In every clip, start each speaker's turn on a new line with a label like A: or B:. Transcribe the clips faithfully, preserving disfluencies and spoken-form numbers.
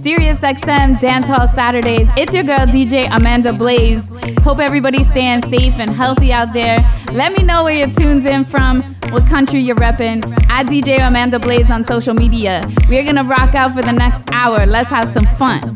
A: Sirius X M Dance Hall Saturdays. It's your girl D J Amanda Blaze. Hope everybody's staying safe and healthy out there. Let me know where you're tuned in from, what country you're repping. At D J Amanda Blaze on social media. We're gonna rock out for the next hour. Let's have some fun.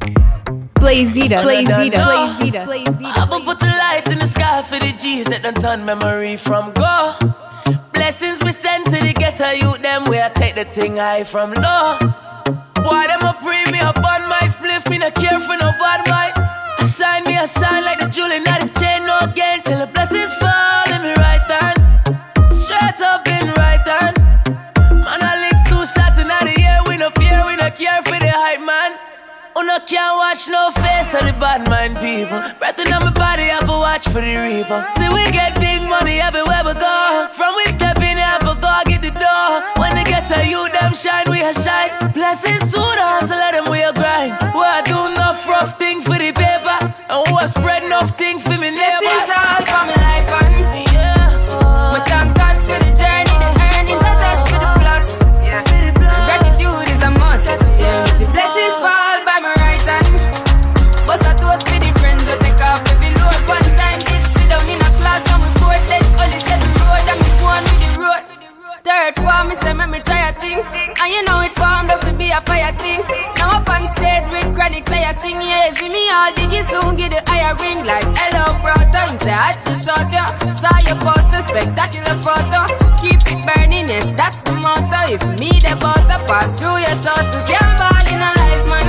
A: Blazita, Blazita, Blazita, Blazita.
B: I'ma put the light in the sky for the G's that done turn memory from go. Blessings we send to the ghetto youth, them where I take the thing high from low. Boy, them a pre me up on my spliff, me not care for no bad mind. I shine me, I shine like the jewel in the chain, no gain till the blessings fall in me right hand. Straight up in right hand. Man, I lick two shots in the air, we no fear, we no care for the hype man. Who no can't watch no face of the bad mind people. Breath in my body, I have to watch for the reaper. See we get big money everywhere we go. From we step in, I have to go get the door. When they get to you, them shine, we a shine. Blessings to us, so let them we a grind. We a do enough rough thing for the paper, and we a spread enough thing for me neighbors.
C: Blessings all for my life and yeah. Oh. My thank God for the journey, the earnings, I just for the plus. Yeah. For the plus. Gratitude is a must. Yeah. See blessings fall by my right hand. But I toast for the friends who take off every load. One time did sit down in a class and we both then only said the road and we go on with the road. Third form, me say me me try a thing, and you know it formed out to be a fire thing. Now up on stage with chronic say I sing, yeah. See me all diggy soon get the higher ring like hello brother. You say I had to shot ya, saw your poster, spectacular photo. Keep it burning, yes that's the motto. If me the butter pass through your shot to get ball in a life man.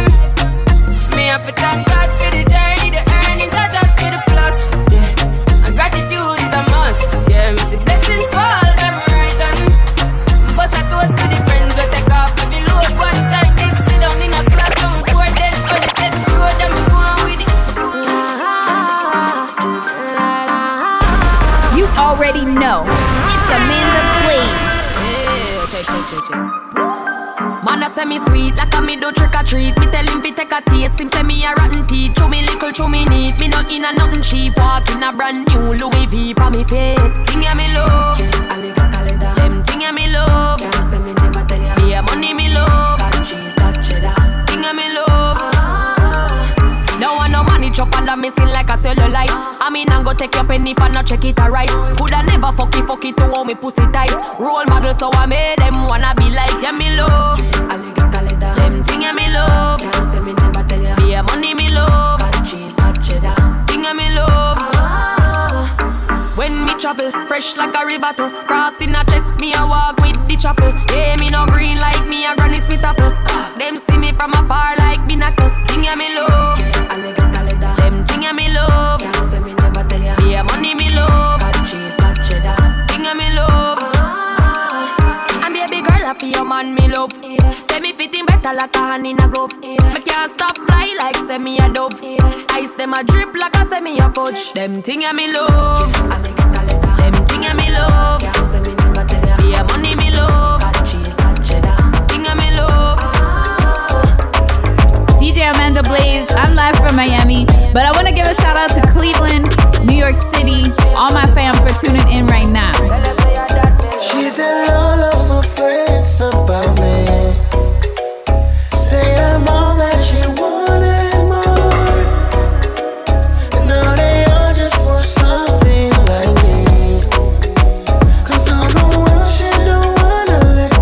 C: Me have to thank God for the journey, the earnings are just for the plus. Yeah, and gratitude is a must. Yeah, me see blessings fall by my right hand. But I toast to the friends we take off every load. One time they sit down in a class and we pour them only set the road and we go on with it.
A: You already know. It's Amanda Blaze.
C: Yeah, check, check, check, check. Man, I say me sweet like a me do trick or treat. Me tell him fi take a taste. Him say me a rotten teeth. Chew me little, chew me neat. Me not in a nothing cheap. Walk in a brand new Louis V pa me feet. Thing ya me love. Them thing ya me love. Can't say me never tell ya. Me a money me love. Got cheese, got cheddar. Thing ya me love. Don't want no money chop under me skin like a cellulite. I mean I go take your penny for not check it alright. Coulda never fuck it, fuck it to how me pussy tight. Role model so I made them wanna be like yeah me love. Them thing yeah me love. Can't say me never tell ya. Be a money me love. Got cheese, got cheddar. Thing yeah me love. Ah. When me travel, fresh like a river to crossing a chest, me a walk with the chapel. Yeah me no green like me a Granny Smith apple. Them see me from afar like binacle. Thing yeah me love. Them thing ya me love. Can't say me never tell ya. Be a money me love. Got cheese, got cheddar. Thing ya me love. Ah. And baby girl happy your man me love. Yeah. Say me fitting better like a hand in a glove. Yeah. Me can't stop fly like say me a dove. Yeah. Ice them a drip like a say me a fudge. Them thing ya me love. Them thing ya me love. Can't say me never tell ya. Be a money me love. Got cheese, got cheddar. Thing ya me love.
A: D J Amanda Blaze, I'm live from Miami, but I want to give a shout out to Cleveland, New York City, all my fam for tuning in right now.
D: She tell all of her friends about me. Say I'm all that she wanted more. And now they all just want something like me. Cause I'm the one she don't wanna let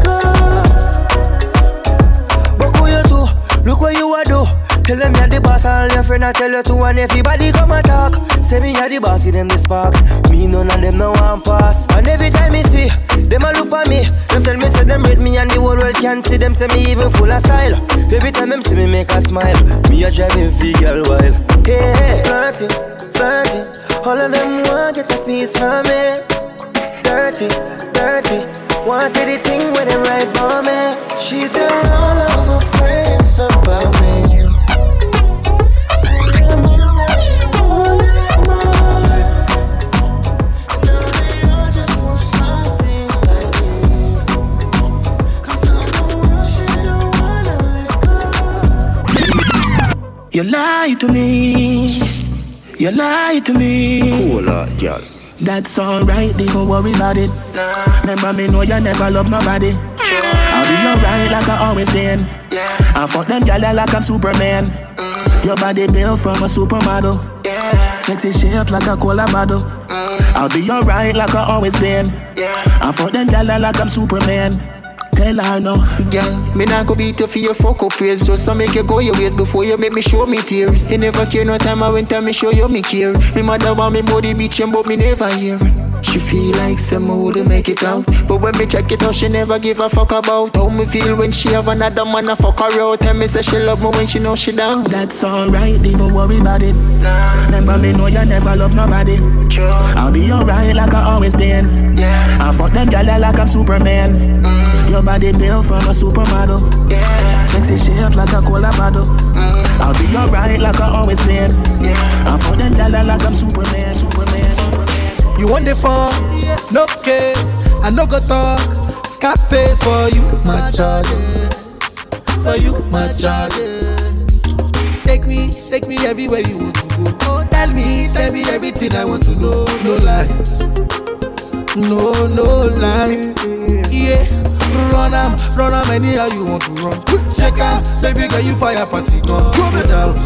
D: go. But who you do? Look what you are do. Tell them you're the boss, all your friend I tell you to. And everybody come and talk. Say me you're the boss, see them the sparks. Me none of them no one pass. And every time me see them a look for me, them tell me say them rate me and the whole world can't see them. Say me even full of style. Every time them see me make a smile. Me a drive every girl wild. Hey, hey, flirting, flirting. All of them want get a piece from me. Dirty, dirty. Want see the thing with them right for me. She tell all of her friends about me.
E: You lie to me, you lie to me.
D: Cool out, girl.
E: That's alright, they don't worry about it. Remember me know you never love nobody. I'll be alright like I always been. I fuck them gyal like I'm Superman. Your body built from a supermodel. Sexy shape like a cola bottle. I'll be alright like I always been. I fuck them gyal like I'm Superman. Tell her no.
F: Girl, me not go beat you for your fuck up ways. Just to make you go your ways before you make me show me tears. You never care no time I went and me show you me care. Me mother want me body bitchin' but me never hear. She feel like someone wouldn't make it out. But when me check it out, she never give a fuck about how me feel when she have another man a fuck her out. Tell me say she love me when she know she down.
E: That's alright, don't worry about it. Remember me know you never love nobody. I'll be alright like I always been. I fuck them gyal like I'm Superman. Your body built from a supermodel. Sexy shape like a cola bottle. I'll be alright like I always been. I fuck them gyal like I'm Superman, Superman, Superman.
G: You want the phone? No case, I no go talk. Scarface for you, my charges. For you, my charges. Take me, take me everywhere you want to go. Oh, tell me, tell me everything I want to know. No lies, no, no lies. Yeah, run am, run am anyhow you want to run. Shake am, baby girl you fire pass it gun. No doubt,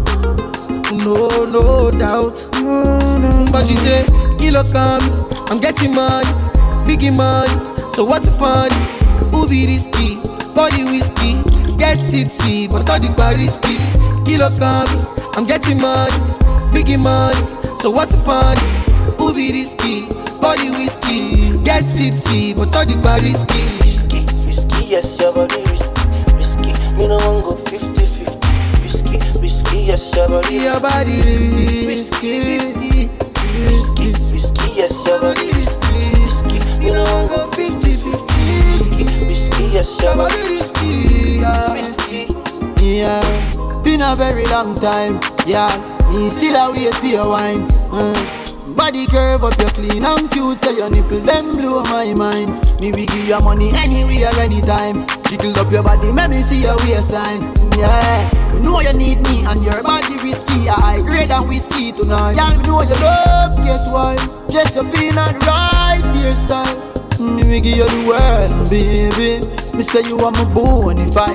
G: no, no doubt. But you say, kilo come, I'm getting money, biggie money. So what's the fun? Who be risky? Body whiskey, get tipsy, but all the bar risky. Kilo come, I'm getting money, biggie money. So what's the fun? Who be risky? Body whiskey, get tipsy, but all the bar risky.
H: Risky, risky, yes, your body risky, risky. Me no one go fifty fifty. Risky, risky, yes, your body risky.
G: Your body risky, risky, risky,
H: risky, yes, your body risky, risky. Me no one go fifty fifty. Risky, risky, yes, your body risky, risky.
F: Yeah, been a very long time. Yeah, me still a wait for your wine. Uh. Body curve up, you clean and cute, so your nipple them blow my mind. Me we give you money anywhere, anytime. Jiggle up your body, make me see your waistline. Yeah, you know you need me and your body risky. I grade than whiskey tonight. Yeah, you know you love, guess why? Dress up in a right hairstyle. Me we give you the world, baby. Me say you are my bonafide.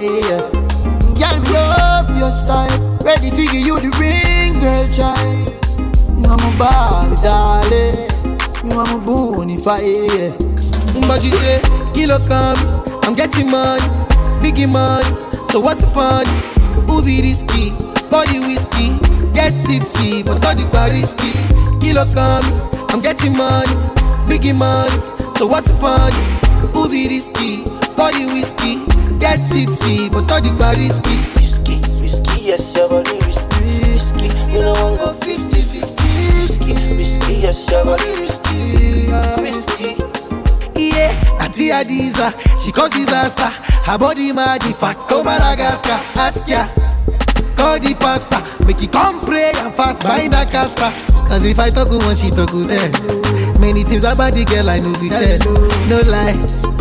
F: Girl, me love your style. Ready to give you the ring, girl, child. You are my Barbie, darling. You are my bonafide. But you say, kilo come, I'm getting money, biggie money. So what's the fun? Who be risky? Body whiskey, get tipsy, but all the bar risky. Kilo come, I'm getting money, biggie money. So what's the fun? Who be risky? Body whiskey, get tipsy, but all the bar risky.
H: Risky, risky, yes, your body risky, risky. You know one go fifty fifty. Risky, risky, yes, your body risky, risky.
G: Yeah, Auntie Adiza, she cause disaster. Her body mad, the fat go Madagascar. Ask ya, call the pastor, make it come pray and fast find a casper. Cause if I talk one, she talk good then. Many things about the girl I know be tell. No lie,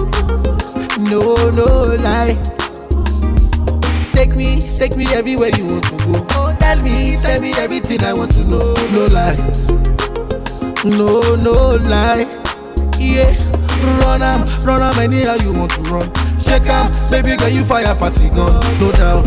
G: no, no lie. Take me, take me everywhere you want to go. Oh, tell me, tell me everything I want to know. No lie, no, no lie. Yeah, run am, run am anyhow you want to run. Shake am, baby girl you fire pass it gun. No doubt,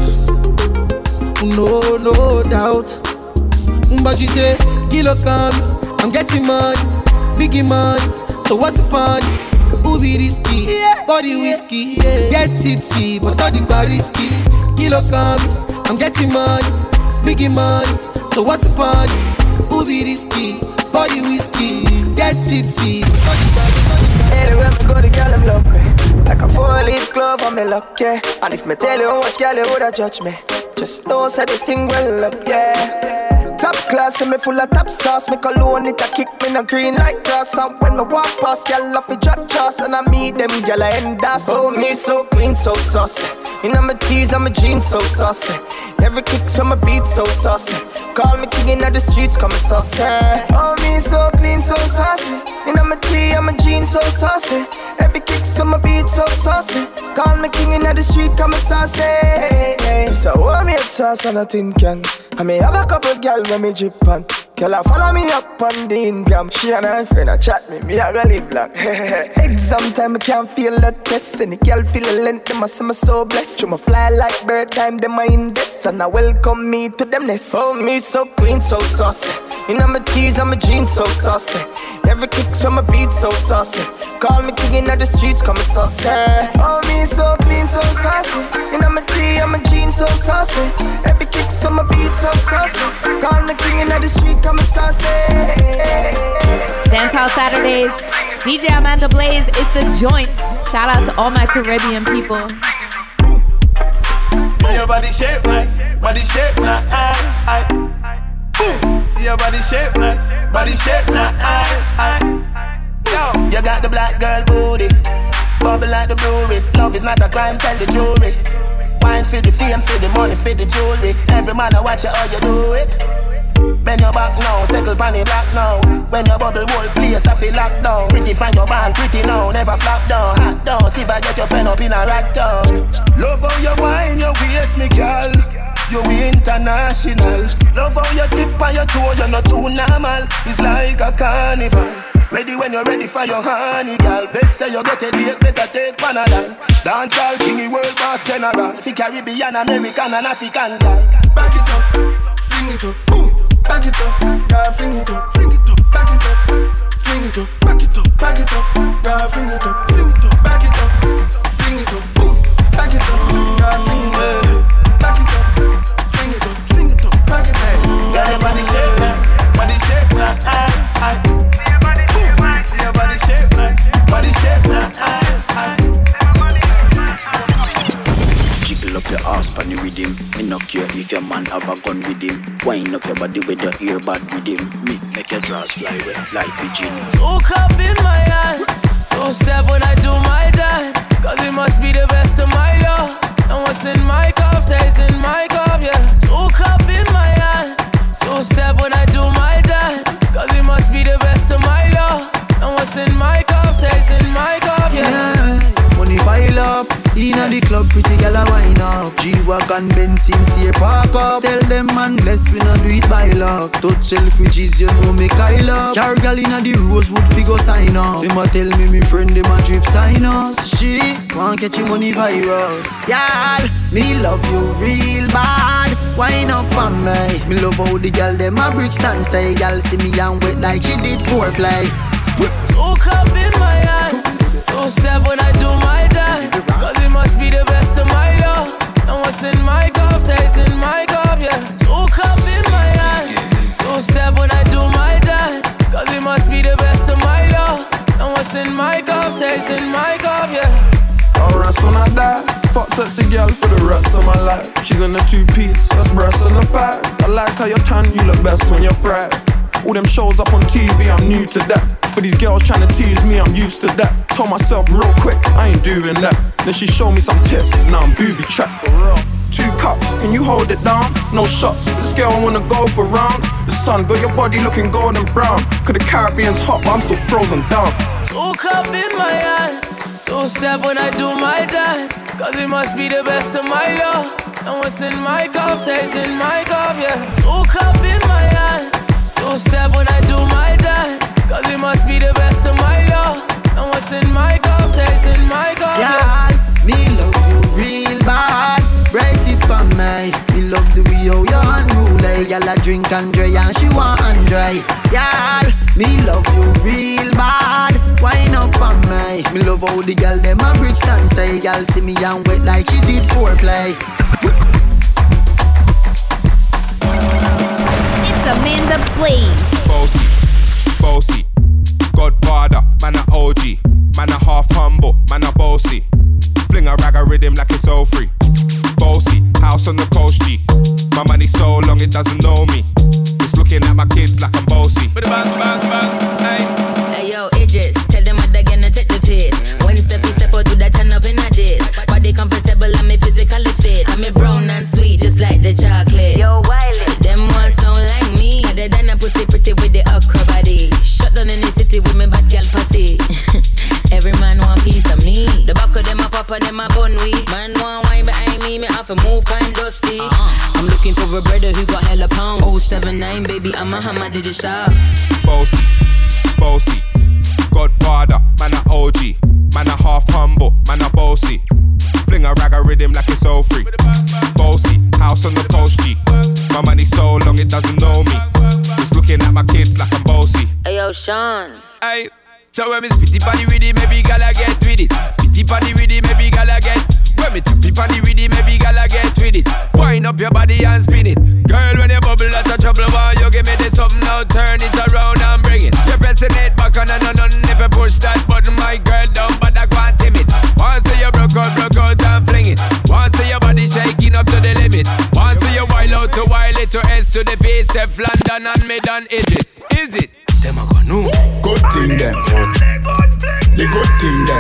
G: no, no doubt. But you say, kilo come, I'm getting money, biggie money. So what's the fun? Who be risky? Yeah, body whiskey, yeah. Get tipsy, but all the bar risky. Kilo come, I'm getting money, biggie money. So what's the fun? Who be risky? Body whiskey, get tipsy, but all the bar risky.
B: Anywhere me go, the girl them love me. Like a four-leaf glove on me luck, yeah. And if me tell you how much girl you woulda judge me, just know say the thing well up, yeah. Top class, and me full of top sauce. Me cologne it a kick me no green like grass. And when me walk past, girl off a drop trust. And I meet them girl I end up. So me so clean, so saucy. You know my tees and my jeans so saucy. Every kick so my beat so saucy. Call me king in the streets, come saucy. Oh me so clean, so saucy. You know my tee and my jeans so saucy. Every kick so my beat so saucy. Call me king in the street, come saucy. Hey, hey. So hold me a sauce on a tin can. I may have a couple girl when me drip on.
I: Girl, I follow me up on the Ingram. She and her friend a chat me, me a go live long. Exam time, I can't feel the test. Any girl feel the length, them a say me so blessed. Through my fly like bird time, them a invest. And I welcome me to them nest. Oh, me so clean, so saucy. You know my tees and my jeans so saucy. Every kick so my beat so saucy. Call me king in the streets, come saucy. Oh, me so clean, so saucy. You know my tee and my jeans so saucy. Every kick so my beat so saucy. Call me king in the streets.
A: Dancehall Saturdays, D J Amanda Blaze is the joint. Shout out to all my Caribbean people.
J: Your body shape nice, body shape nice. See your body shape nice, body shape nice. Yo, you got the black girl booty, bubble like the brewery. Love is not a crime, tell the jury. Wine for the fame, for the money, for the jewelry. Every man I watch you how you do it. Bend your back now, settle pan the black now. When your bubble whole place I feel locked down. Pretty find your band, pretty now, never flop down. Hot down, see if I get your friend up in a rack down. Love how you wine, your waist, me girl. You international. Love how you tip on your toe, you're not too normal. It's like a carnival. Ready when you're ready for your honey, girl. Bet say you get a date, better take Panadol. Dancehall king, world boss general. Fi Caribbean, American and African girl.
K: Back it up, sing it up, boom. Back it up, girl, fling it up, fling it up, back it up, fling it up, back it up, back it up, girl, fling it up, fling it up, back it up, fling it up, boom, back it up, girl, fling it up, back it up, fling it up, fling it up, back it up.
J: Got your body shape nice, body shape nice. See your body shape nice, body shape nice.
L: Jiggle up your ass pan the rhythm. Me no care if your man have a gun with him. Wind up your body with your earbud with him. Me make your drawers fly wet like pigeon.
B: Two cup in my hand, so step when I do my dance. Cause it must be the best of my love. And what's in my cup stays in my cup, yeah. Two cup in my hand, so step when I do my dance. Cause it must be the best of my love. And what's in my cup stays in my cup, yeah,
F: yeah. Money pile up, inna the club, pretty girl a wine up. G-Wagon, Benz, sincere park up. Tell them man bless, we not do it by luck. Touch Selfridges, you know me Kyle up. Carry girl inna the Rosewood, figure sign up. Them a tell me me friend, them a drip sign us. She want catch your money virus. Y'all, me love you real bad. Wine up on me. Me love how the girl them a brick stand stay. Girl see me and wet like she did foreplay.
B: Two cup in my hand, so step when I do my dance. Cause it must be the best of my love. And what's in my cup stays in my cup, yeah. Two cup in my hand, so step when I do my dance. Cause it must be the best of my love. And what's in my cup stays in my cup, yeah.
J: I'll rest when I die. Fuck sexy girl for the rest of my life. She's in a two-piece, that's breast and a fat. I like how you're tan, you look best when you're fried. All them shows up on T V, I'm new to that. But these girls tryna tease me, I'm used to that. Told myself real quick, I ain't doing that. Then she showed me some tips, now I'm booby trapped for real. Two cups, can you hold it down? No shots, this girl wanna go for round. The sun got your body looking golden brown. Cause the Caribbean's hot, but I'm still frozen down.
B: Two cup in my hand, so step when I do my dance. Cause it must be the best of my love. And what's in my cup stays in my cup, yeah. Two cup in my hand, so step when I do my dance. Cause it must be the best of my love. And what's in my cup stays in my cup, yeah.
F: Me love you real bad. Brace it for me. Me love the way how you unruly. Y'all a drink Andre and she want Andre. Yeah, me love you real bad. Wine up on me. Me love how the girl dem a bridge stand stay. Y'all see me and wet like she did foreplay.
A: It's Amanda Blaze.
M: Bossy, bossy, Godfather, man a O G, man a half humble, man a bossy. Fling a rag a rhythm like it's all free. Bossy, house on the coast G. My money so long it doesn't know me. It's looking at my kids like I'm bossy. Bang, bang, bang, hey.
C: Hey yo, Idris, tell them what they're gonna take the piss. When Steffi step out, do that turn up in a diss. Body comfortable and me physically fit. I'm a brown and sweet, just like the chocolate. Yo, Wiley, them ones sound like me. Other than a pussy pretty with the okra body. Shut down in the city with me bad girl pussy. Every man want piece of me. The back of them a pop and them a bun weed. Man want wine behind me, me have to move. fine dusty. Uh-huh. I'm looking for a brother who got hella pound. oh seven nine, baby, I'm a hammer, did you shop?
M: Bossy, bossy, Godfather, man a O G, man a half humble, man a bossy. Fling a rag a rhythm like it's all free. Bossy, house on the coast G. My money so long it doesn't know me. It's looking at my kids like I'm bossy.
C: Hey yo, Sean.
N: Hey, so when me spitty body with it, maybe gala get with it. Spitty body with it, maybe gala get. When me tappy body with it, maybe gala get with it. Wind up your body and spin it. Girl, when you bubble, that's a trouble. Why you give me this something now? Turn it around and bring it. You're pressing it back on and on and if you push that button, my girl down, but I can't tame it. Once you broke out, broke out and fling it. Once your body shaking up to the limit. Once you wild out to wild it to S to the base, F London and mid and is it? Is it?
E: Them a go no. Good thing them. The good thing them.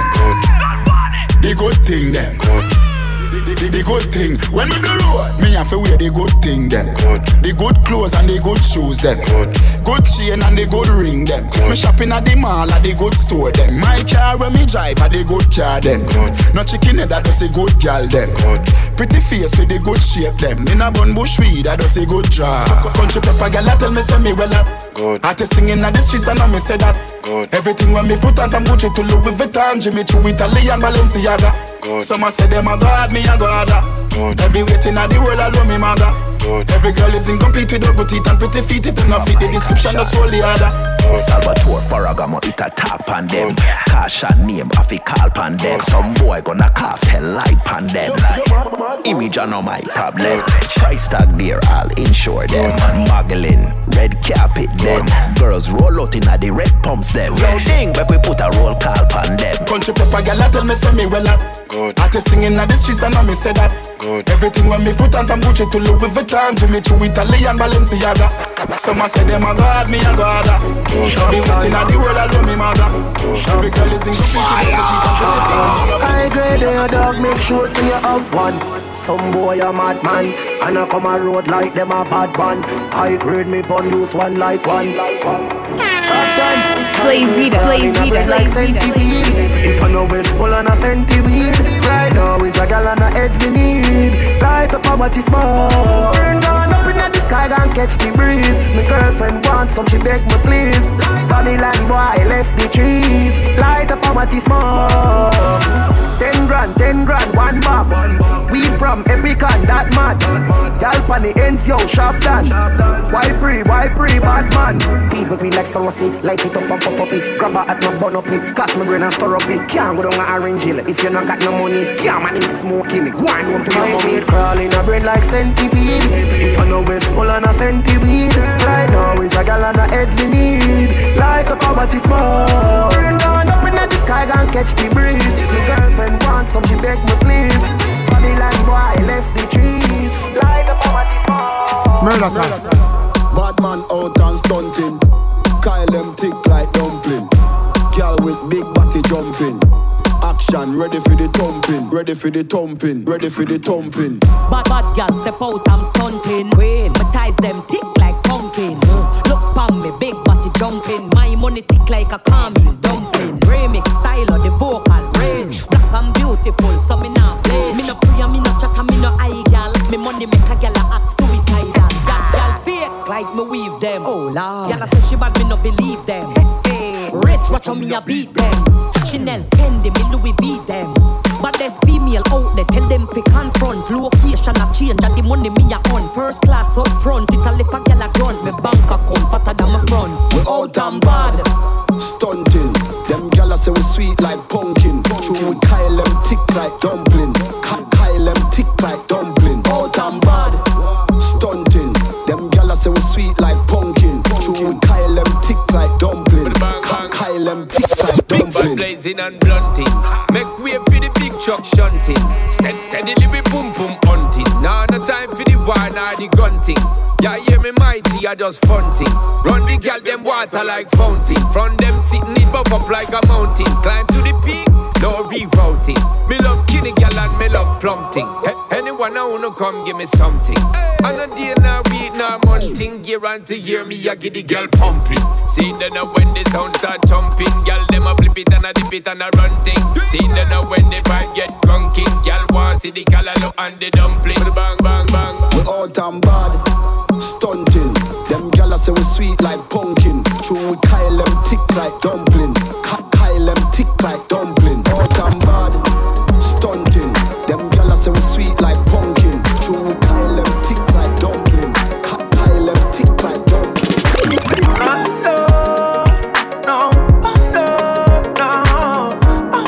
E: The good thing them. The, the, the good thing. When we do road, me have to wear the good thing them. The good clothes and the good shoes them. Good chain and the good ring them. Me shopping at the mall at the good store them. My car when me drive at the good car them. No chicken head that does a good girl them. Pretty face with the good shape them. In a bun bush weed that does a good job. Country pepper girl tell me say me well up. Artist singing at the streets and I me say that. Everything when me put on from Gucci to Louis Vuitton, Jimmy Choo, Italy and Balenciaga. Some a say them a god, me a god. Every waiting at the world alone me mother. Every girl is incomplete with her good teeth and pretty feet. If it's not fit the description, that's all the other.
O: Salvatore Ferragamo it a tap on them. Cash and name off a call pan them. Some boy gonna cough hell light pan them. Image are no my problem. Price tag there, I'll insure them. Muggling, red carpet them. Girls roll out in a the red pumps them. Yo ding, but we put a roll call pan them.
E: Country pepper girl tell me say me well up. Artist singing at the streets and I me say that. Everything when me put on from Gucci to Louis Vuitton, Jimmy Choo, Italy and Balenciaga. Some a say them a god, me a god. Be waiting at the world alone me mother. Every girl is incomplete with her good teeth and pretty feet.
D: I grade your dog, make sure so you have one. Some boy a madman, and I come a road like them a bad man. I grade me bun loose one like one.
A: Blazita, Blazita, Blazita.
D: If I know it's full on a centipede, right now is a gal and a heads me need. Light up a watch is small. Burn down up in the sky and catch the breeze. My girlfriend wants some, she beg me please. Sunny land boy left the trees. Light up a watch is small. Ten grand, ten grand, one bag. We from Epicon, that mad. Gal pan the ends, yo, sharp done. Why pre, why pre, bad man. People be like someone see, light it up and puff up it. Grab a at my bun up it, scotch my brain and stir up it. Can't go down a orange hill if you not got no money. Can't man it smoking, go on home to your mommy. Crawling a brain like centipede. If I know it's full on a centipede. Right now is a gal and a heads we need. Light up a watch is small. Burn down up in the sky and catch the breeze. My girlfriend wants some, she beg me please. Body like boy left the trees. Light up a watch is small.
E: Murder time. Bad man out and stunting. Kyle them thick like dumpling. Girl with big body jumping. Action, ready for the thumping. Ready for the thumping. Ready for the thumping.
P: Bad bad girl step out, I'm stunting. Queen, my ties them thick like pumpkin. Mm. Look pon me, big body jumping. My money thick like a caramel dumpling. Remix style of the vocal range. Black and beautiful, so me not play. Me no pray, me no chat, me no eye girl. Me money make a girl act suicidal. That girl fake like me weave them. Oh lord, girl say she bad, me no believe them. Hey, hey. Rich, watch how me a beat them. Chanel, Fendi, me Louis V them. But there's female out there, tell them fi confront. Location a change and the money me a on. First class up front, it a lip a gyal a grunt. Me bank account fatter than my front.
E: We out and bad, stunting. Them gyal a say we sweet like pumpkin. True we Kyle them thick like dumpling. Kyle them thick like dumpling. Out and bad, stunting. Them gyal a say we sweet like pumpkin. True we Kyle them thick like dumpling. Kyle them thick like dumpling.
N: Big bad blazing and blunting. Make way for the big truck shunting. Steady, steadily we boom boom hunting. Now no time for the wine or the gunting. Yeah, hear me mighty, I just funting. Run the gal them water like fountain. From them sitting it buff up like a mountain. Climb to the peak, no rerouting. Me love kinny gal and me love plumping. He- anyway one I wanna come give me something. On a day, now week, now month thing. Year on to year, me I get the girl pumping. See then now when the sound start jumping, girl them a flip it and a dip it and a run things. See then now when the vibe get drunken, girl want see the color look and the dumpling. Bang bang bang.
Q: We out and bad, stunting. Them gyal say we sweet like pumpkin. True we Kyle them tick like dumpling. Ka- Kyle them tick like dumpling. Out and bad, stunting. Them gyal say we sweet like pumpkin. True we Kyle them tick like dumpling. Ka- Kyle them tick like dumpling.
K: I know, no, I know, no, I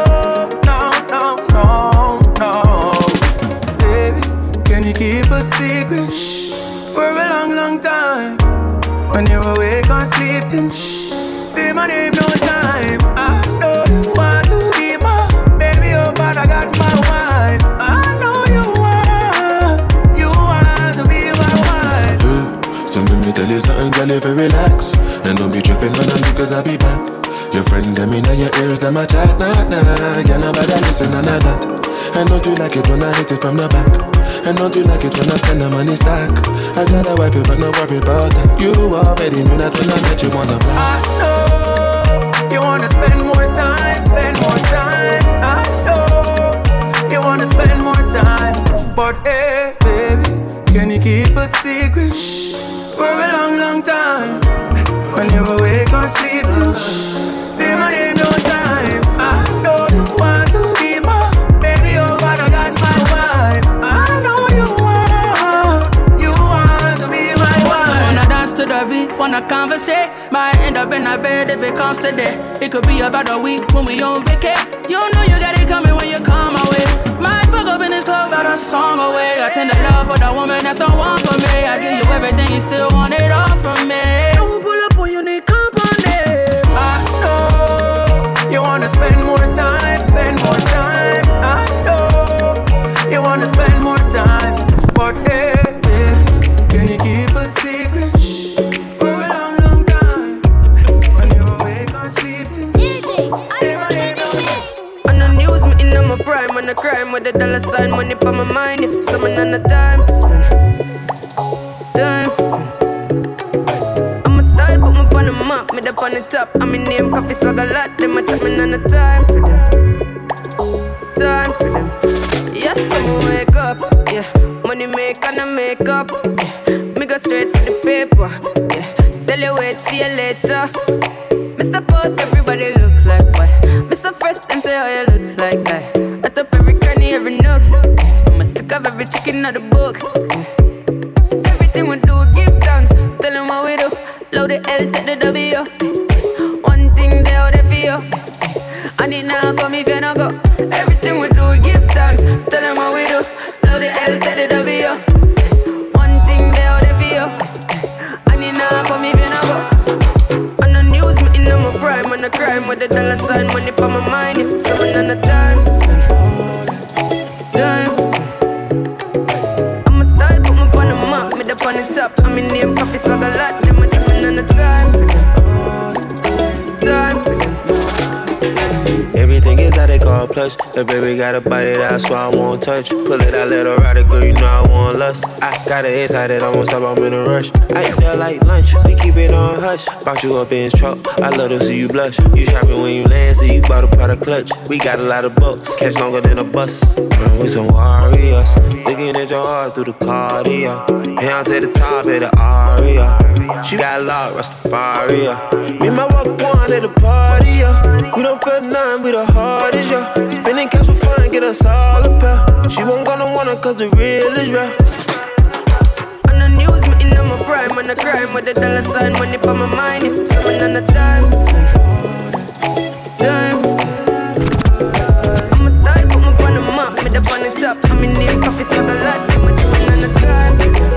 K: know, no, no, no, no. Baby, can you keep a secret? For a long, long time. When you're awake or sleeping, say my name no time. I know you want to be my baby, oh, but I got my wife. I know you want, you want to be my wife.
R: Yeah, so let me tell you something, girl, if you relax. And don't be tripping on them because I'll be back. Your friend them in your ears, them a chat, nah, nah. Girl, nobody listen, none of that. And don't you like it when I hit it from the back? And don't you like it when I spend the money stack? I got a wife, but no worry about that. You already knew that when I met you on the block.
K: I know you wanna spend more time, spend more time. I know you wanna spend more time. But hey, baby, can you keep a secret for a long, long time? When you're awake or sleeping, say my name no time. I know you want to be my baby, oh, but I got my wife. I know you want, you want to be my wife.
S: Wanna dance to the beat, wanna conversate. Might end up in a bed if it comes to that. It could be about a week when we on vacay. You know you got it coming when you come away. Might fuck up in this club, got a song away. I tend to love for the woman that's the one for me. I give you everything, you still want it all from me. Don't pull up when you need company.
K: I know you wanna spend more time, spend more time. I know you wanna spend more time. But hey, baby, can you keep a secret for a long, long time? When you're awake or sleeping, say my name no time.
S: On the news, me in my prime, on the crime with the dollar sign, money for my mind. Yeah. Summon on the time for spend, time for spend. I'm a style, put me on the map, me up on the top. I'm in name, coffee swag a lot. Them a chat me on the time for them, time for them. Yes, I'm wake up, yeah. Money make and I make up, yeah. Me go straight for the paper, yeah. Tell you wait, see you later. Mister Pot, everybody look like what? Mister First, them say how you look like that. I top every cranny, every nook. I'm a stick of every chicken out the book. Everything we do, give thanks. Tell them what we do. Load the L, take the W. One thing they out there for you. I need now come if you not go. Everything we do, give thanks. Tell them what we do. Load the L, take the W. One thing they out there for you. I need now come if you not go. On the news, me in my prime, on the crime with the dollar sign, money for my mind. Yeah. Someone on the time for spend, time for spend. I'm a style, put me on the map, me up on the top. I'm in name, coffee swag a lot. Them a tapping on the time for them, time for them.
T: Everything is how they call plush. The baby got a body that I swear I won't touch. Pull it out, let her ride it, girl, you know I want lust. I got an inside that I won't stop, I'm in a rush. I eat that like lunch, we keep it on hush. Box you up in his truck, I love to see you blush. You shopping when you land, so you bought a product clutch. We got a lot of bucks, catch longer than a bus. Run with some warriors, looking at your heart through the cardio. Hands at the top of the aria. She got a lot, Rastafaria. Me and my walk one at the party, yeah. We don't feel nothing, we the hardest, yeah. Spending cash for fun, get us all a pair. She won't gonna want it cause the real is real.
S: On the news, me in my prime, on the crime with the dollar sign, money for my mind. Yeah. Someone on the time for spend, time for spend. I'm a style, put me on the map, me up on the top. I'm in name, coffee swag a lot. I'm a chillin' on the time.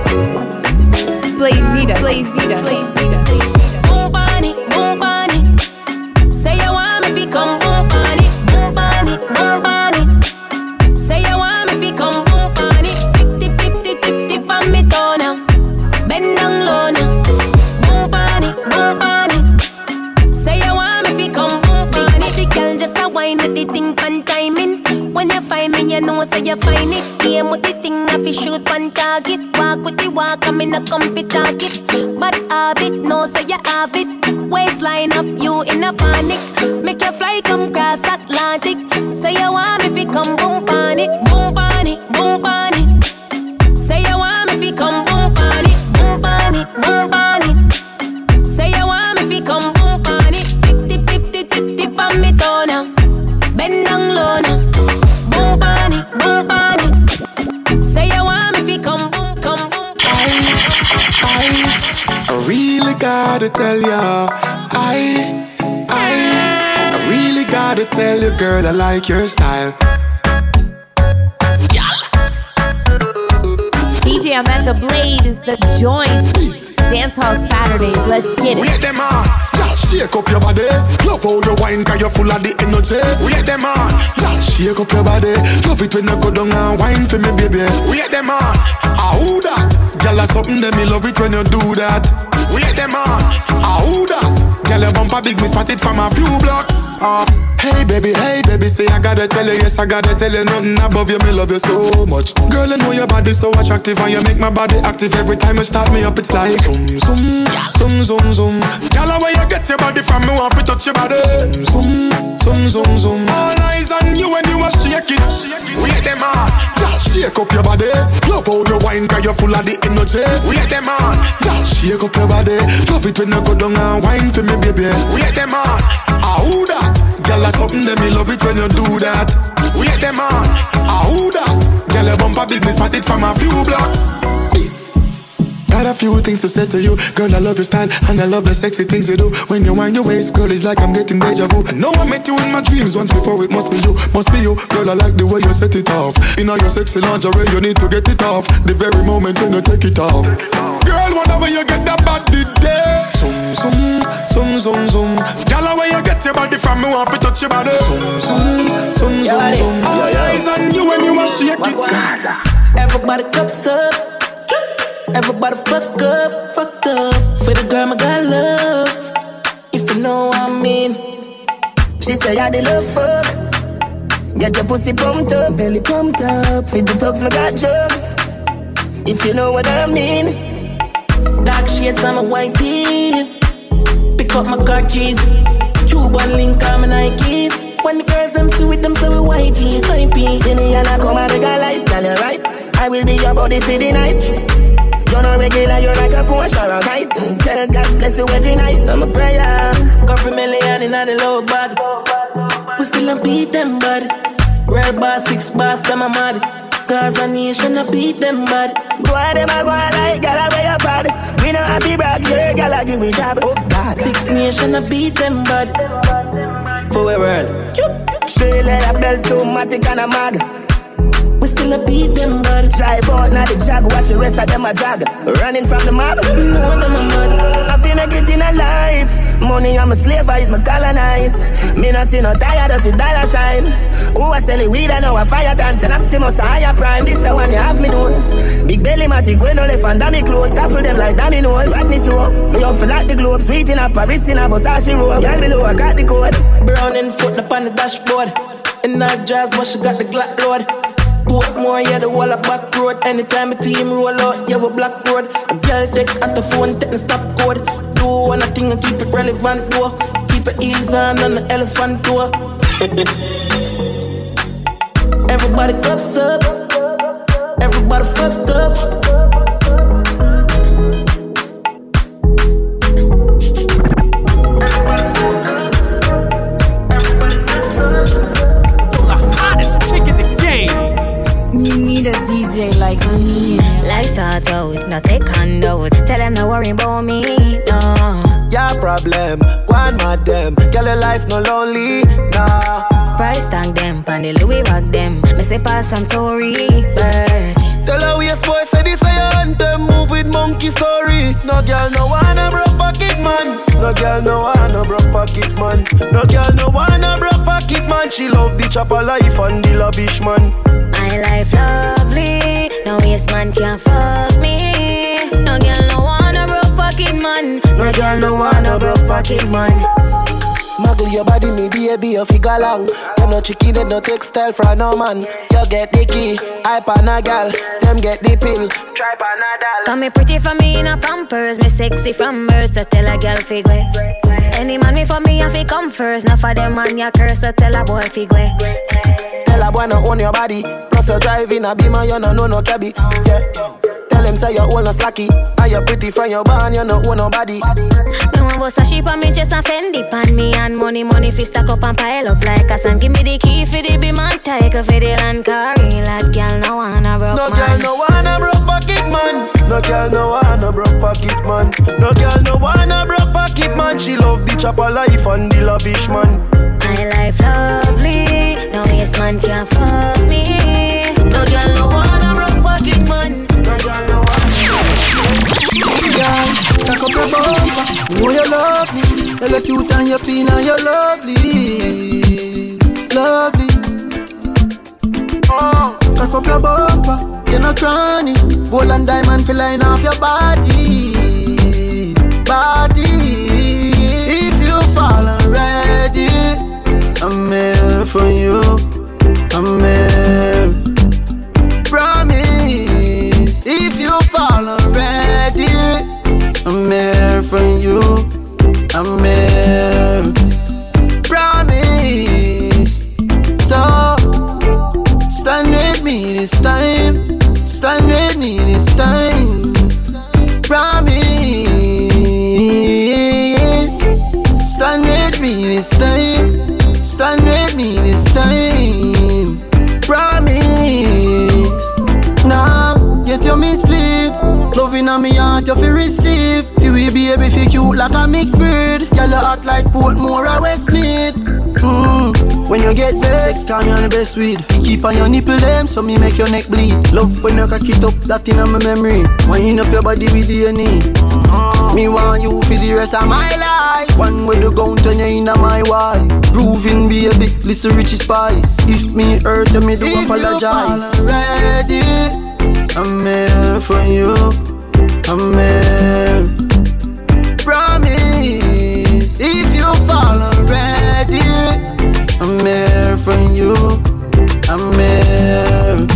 A: Blazita, Blazita, Blazita.
C: Boom bunny, boom bunny. Say you want me fi come boom bunny, boom bunny, boom bunny. Say you want me fi come boom bunny. Tip tip tip tip tip tip on me toe now. Bend down low now. Boom bunny, boom bunny. Say you want me fi come boom bunny. The girl just a wine with the thing pan timing. When you find me, you know say you find it. Game with the thing. up on target. Walk with the walk, I'm in a comfy target. But habit, no say you have it. Waistline of you in a panic. Make your fly come cross Atlantic. Say you want me fi come boom pan it, boom pan it, boom pan it. Say you want me fi come boom pan it, boom pan it, boom pan it. Say you want me fi come boom pan it. Tip tip tip tip tip tip on me toe now. Bend down low now. Boom pan it, boom pan it. Say you want me fi come boom, come boom.
R: I, I really gotta tell ya, I, I, I really gotta tell you, girl, I like your style.
A: D J Amanda Blaze is the joint. Dancehall Saturdays, let's get it.
R: Wait them on, y'all shake up your body. Love how you wine, cause you're full of the energy. Wait them on, y'all shake up your body. Love it when you go down and wine for me, baby. Wait them on, ah who that? Girl, that's something that me love it when you do that. Wait them on, ah who that? Girl, your bumper big, me spotted from a few blocks. Uh, hey baby, hey baby, say I gotta tell you, yes I gotta tell you, nothing above you, me love you so much. Girl, I know your body so attractive and you make my body active. Every time you start me up, it's like zoom, zoom, zoom, zoom, zoom. Girl, where you get your body from, me want to touch your body. Zoom, zoom, zoom, zoom. All eyes on you when you are shake it. Wait them on, girl, shake up your body. Love how you wine, cause you're full of the energy. Wait them on, girl, shake up your body. Love it when you go down and wine for me, baby. Wait them on, ah who that? Girl, that's something that me love it when you do that. Wait them on, ah who that? Girl, your bumper business spotted from a few blocks. Peace. Got a few things to say to you. Girl, I love your style and I love the sexy things you do. When you wind your waist, girl, it's like I'm getting deja vu. I know I met you in my dreams once before, it must be you, must be you. Girl, I like the way you set it off. In all your sexy lingerie, you need to get it off. The very moment when you take it off. Girl, wonder where you get that body there. Zoom, zoom, zoom, zoom, zoom. Girl, where you get your body from, me want to touch your body. Zoom, zoom, zoom, zoom, zoom. All eyes on you when you are shake it.
U: Everybody cups up. Everybody fuck up, fucked up. For the girl my God loves, if you know what I mean. She say I did love fuck. Get your pussy pumped up, belly pumped up. Feed the talks, my got drugs, if you know what I mean. Dark shades on my white tees. Pick up my car keys. Cuban link on my Nikes. When the girls them see with them so we white tees. See me and I come and make a light. Tell you right, I will be your body for the night. You're not regular, you're like a Porsche or a kite. mm, Tell God bless you every night, I'm a prayer. Couple million in the low bag. We still don't beat them, bud. Real boss, six boss, them a mad. Cause a nation a beat them, bud. Boy, them a go like, gala where you bad. We don't have to brag, yeah, gala give me job. Oh God, six nation a beat them, bud. For a world straight leather belt, automatic and a mag. We still a beat them, bud. Drive out, now the jag, watch the rest of them a jag. Running from the mob, no them a mad. I feel like it in a life. Money, I'm a slave, I eat my colonize. Me not see no tired, I see dollar sign. Who I selling weed, I know a fire time. Ten Optimus, a higher prime. This the one you have me nose. Big belly, matic, when no left and dummy clothes. Topple them like dominoes. Rodney show, me off like the globe. Sweet in a Paris, in a Versace robe. Y'all below, I got the code. Brown and foot up on the dashboard. In that jazz, but she got the Glock load. Portmore, yeah, the wall of back road. Anytime a team roll out, yeah, we black road. A girl take at the phone, take the stop code. Do one thing and keep it relevant, though. Keep it heels on on the elephant door. Everybody cups up. Everybody fuck up.
A: Need a D J like me.
V: Life's hard out, not take hand out. Tell them not worry about me, no.
D: Your problem, go on mad them. Girl, your life no lonely, nah.
V: Price tag them, pan the Louis bag them. Me say pass from Tory Burch.
D: Tell her we a boy say this a your anthem. Move with monkey story. No girl no wanna broke pocket man. No girl no wanna broke pocket man. No girl no wanna broke pocket man. She love the chopper life and the lavish man.
V: My life lovely, no waste man can't fuck me. No girl no wanna broke pocket man.
D: No girl no wanna broke pocket man.
U: Muggle your body, me baby, you figure long. You no chicken, they no textile for no man. You get the key, I pan a gal, them get the pill. Try Panadol.
V: Come me pretty for me in a Pampers, me sexy from birth, so tell a gal figure. Any man me for me, I fi come first. Now for them man ya curse, so tell a boy figure.
U: Tell a boy no own your body, plus you driving a beamer, you no know no cabby. Yeah. Tell them say you own no slacky, and you pretty from your barn, you no own nobody.
V: Me want bust a sheep on me just a Fendi pan me and money money fi stack up and pile up like a sand. Give me the key for the beam and take a for the land car. That girl no wanna broke
U: no
V: man.
U: No girl no wanna broke pocket man. No girl no wanna broke pocket man. No girl no wanna broke pocket man. She love the chopper life and the lavish man.
V: My life lovely, no yes man can't fuck me. No girl no wanna broke pocket man. No girl no
F: girl, back up your bumper. Know you love me. You look cute and you clean and you're lovely, lovely. Oh, back up your bumper. You're not cranny. Gold and diamond feel line off your body, body. If you fall already, I'm here for you. I'm here. Promise. If you fall already, I'm here for you. I'm here. Promise. So stand with me this time. Stand with me this time. Promise. Stand with me this time. Stand with me this time. Promise. Now, get you mislead. Loving on me heart, you feel receive. You will be able to cute like a mixed breed. Girl, you act like Portmore or Westmead. Mm. When you get vexed, call me on the best weed. You keep on your nipple them, so me make your neck bleed. Love when you cock it up, that in my memory. Wind up your body with D N A. Mm-hmm. Me want you for the rest of my life. One way to go turn you into my wife. Proving baby, listen Richie Spice. If me hurt you, me do if apologize. If you fall already, I'm here for you. I'm here. Promise. If you fall already, I'm here for you. I'm here.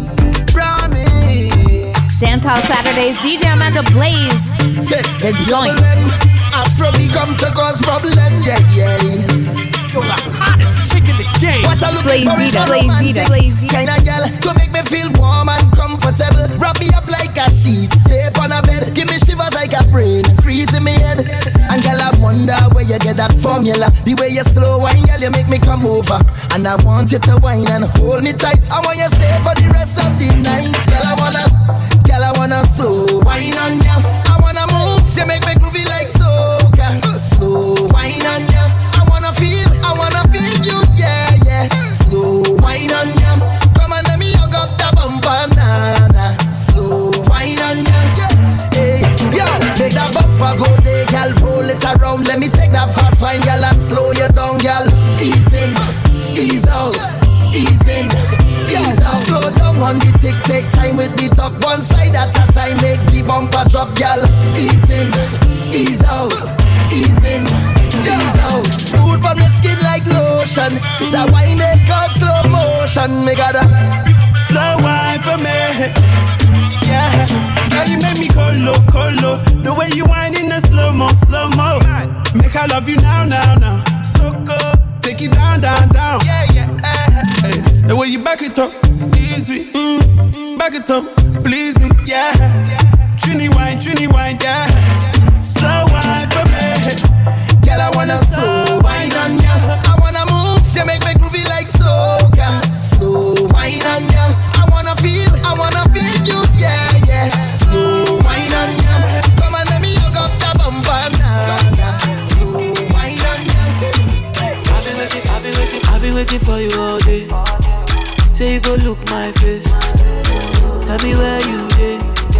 F: Promise.
A: Dancehall Saturdays, D J Amanda Blaze.
G: Say, hey, problem. Afro become to cause problem. Yeah, yeah. You're the hottest chick in the game. What I look for is a romantic kind of girl to make me feel warm and comfortable. Wrap me up like a sheet, tape on a bed. Give me shivers like a brain, freeze in me head. And girl, I wonder where you get that formula. The way you slow wine, girl, you make me come over. And I want you to wine and hold me tight. I want you stay for the rest of the night. Girl, I wanna, girl, I wanna slow wine on ya. I wanna move, you make me groovy like soca. Slow wine on ya. I wanna feel, I wanna feel you, yeah, yeah. Slow wine on ya. Come on, let me hug up the bumper, nah, nah. Slow wine on ya, yeah. Hey, yo, make that bumper go there, girl. Roll it around, let me take that fast wine, girl, and slow you down, girl. Ease in, ease out, ease in, ease out. Slow down on the tick, take time with the talk. One side at a time, make the bumper drop, girl. Ease in, ease out, ease in, ease out. Smooth on my skin like lotion. It's a wine they call slow motion. Me gotta
J: slow wine for me. Yeah, girl, you make me go low, go low. The way you whine in the slow mo, slow mo. Make I love you now, now, now. So good, take it down, down, down. Yeah, yeah. Hey, the way you back it up, easy. Mm, back it up, please me. Yeah, Trini wine, Trini wine, yeah. Slow wine for me.
G: Girl, I wanna slow wine on ya. I wanna move, you make me groovy like soca. Slow wine on ya. I wanna feel, I wanna feel you, yeah, yeah. Slow wine on ya. Come on, let me hug up the bumper, nah, nah. Slow wine on ya.
H: I've been waiting, I've been waiting, I've been waiting for you all day. Say you go look my face. Tell me where you dey.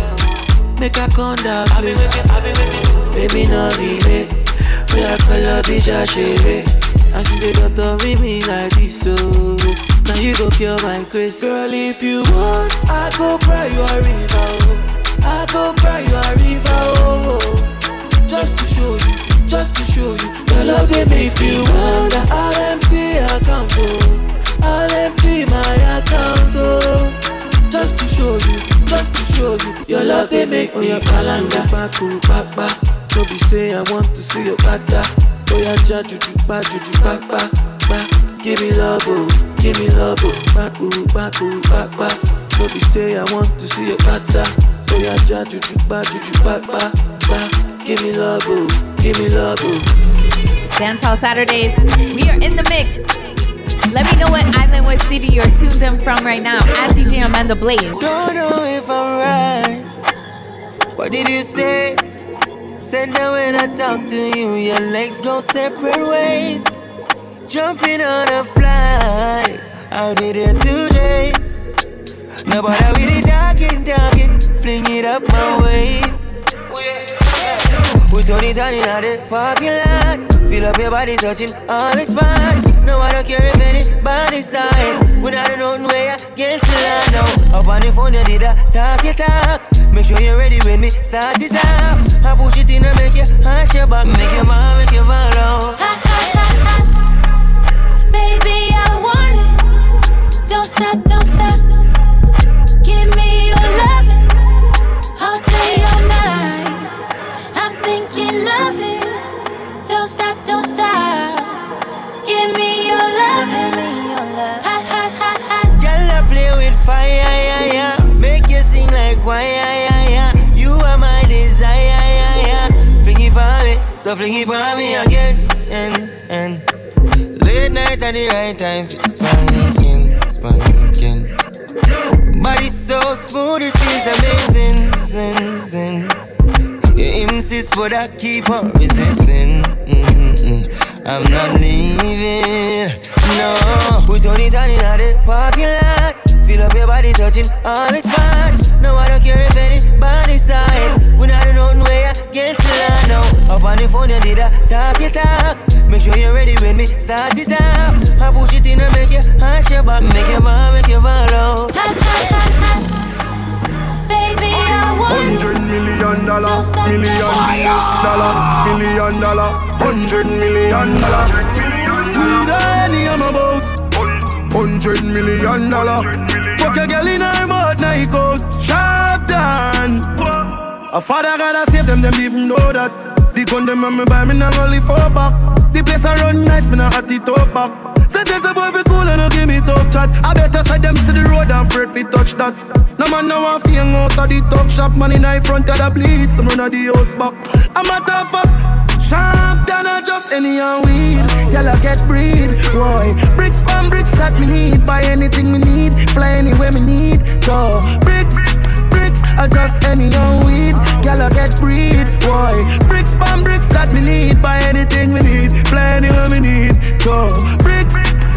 H: Make a come down, I've been waiting, I've been waiting. Baby, no be me. We are color bitch a shave. And since they don't tell me me like this, so now you go cure my grace. Girl, if you want, I go cry you a river, oh. I go cry you a river, oh. Just to show you, just to show you, your love they make If you want that, I'll empty account, oh. I'll empty my account, oh. Just to show you, just to show you. Your love they make me a palanga. Back, back, back. Don't be say I want to see your bada. Oh yeah, juju, back, juju, back, back, back. Give me love, oh, give me love, oh. Back, back, back, back. Don't be say I want to see your bada. Oh yeah, juju, back, juju, back, back, back. Give me love, oh, give me love, oh.
A: Dancehall Saturdays, we are in the mix. Let me know what island, what city you're tuned in from right now. At D J Amanda Blaze.
D: Don't know if I'm right. What did you say? Said that when I talk to you, your legs go separate ways. Jumping on a flight, I'll be there today. Nobody really talking, talking, fling it up my way. We turn it on in the parking lot. Feel up your body touching all the spots. No, I don't care if anybody's side. When I don't know where I get to land now. Up on the phone, you did a talk your talk. Make sure you're ready when me start it off. I push it in and make you hash your back. Make your mom, make you follow.
V: Ha, ha, ha, ha. Baby, I want it. Don't stop, don't stop. Give me your loving. All day, all night. I'm thinking of it. Don't stop, don't stop. Give me your loving. Hot, hot, hot, hot.
D: Girl, I play with fire, yeah, yeah. Make you sing like choir, yeah, yeah. You are my desire, yeah, yeah. Fling it by me, so fling it by me again, and and late night at the right time, spanking, spanking. Body so smooth, it feels amazing, zin, zin. You insist, but I keep on resisting. Mm-mm. I'm not leaving, no. We turn it on in the parking lot. Feel up your body touching all the spots. No, I don't care if anybody's side. When I don't know where I get to land now. Up on the phone, you did a talk your talk. Make sure you're ready when me start it off. I push it in and make you hash your back. Make your mom, make you follow.
V: Baby, I want
I: Hundred million dollars, million dollars, million dollars, hundred million dollars. Any I'm about hundred million dollars. Fuck a girl in her mouth, night out, sharp down. A father gotta save them, them even know that. The gun them and me buy me not only four back. The place I run nice, me not hot it up back. Sentence a boy fi cool and no give me tough chat. I better side them see the road and afraid fi touch that. No man now want fi hang out of the talk shop. Man in high front of the bleed, some run of the house back. I'm a tough fuck, sharp than a just any and weed. Y'all get breed, boy. Bricks from bricks that me need. Buy anything me need, fly anywhere me need. Go bricks, bricks, I just any and weed. Y'all get breed, boy. Bricks from bricks that me need. Buy anything me need, fly anywhere me need. Go bricks.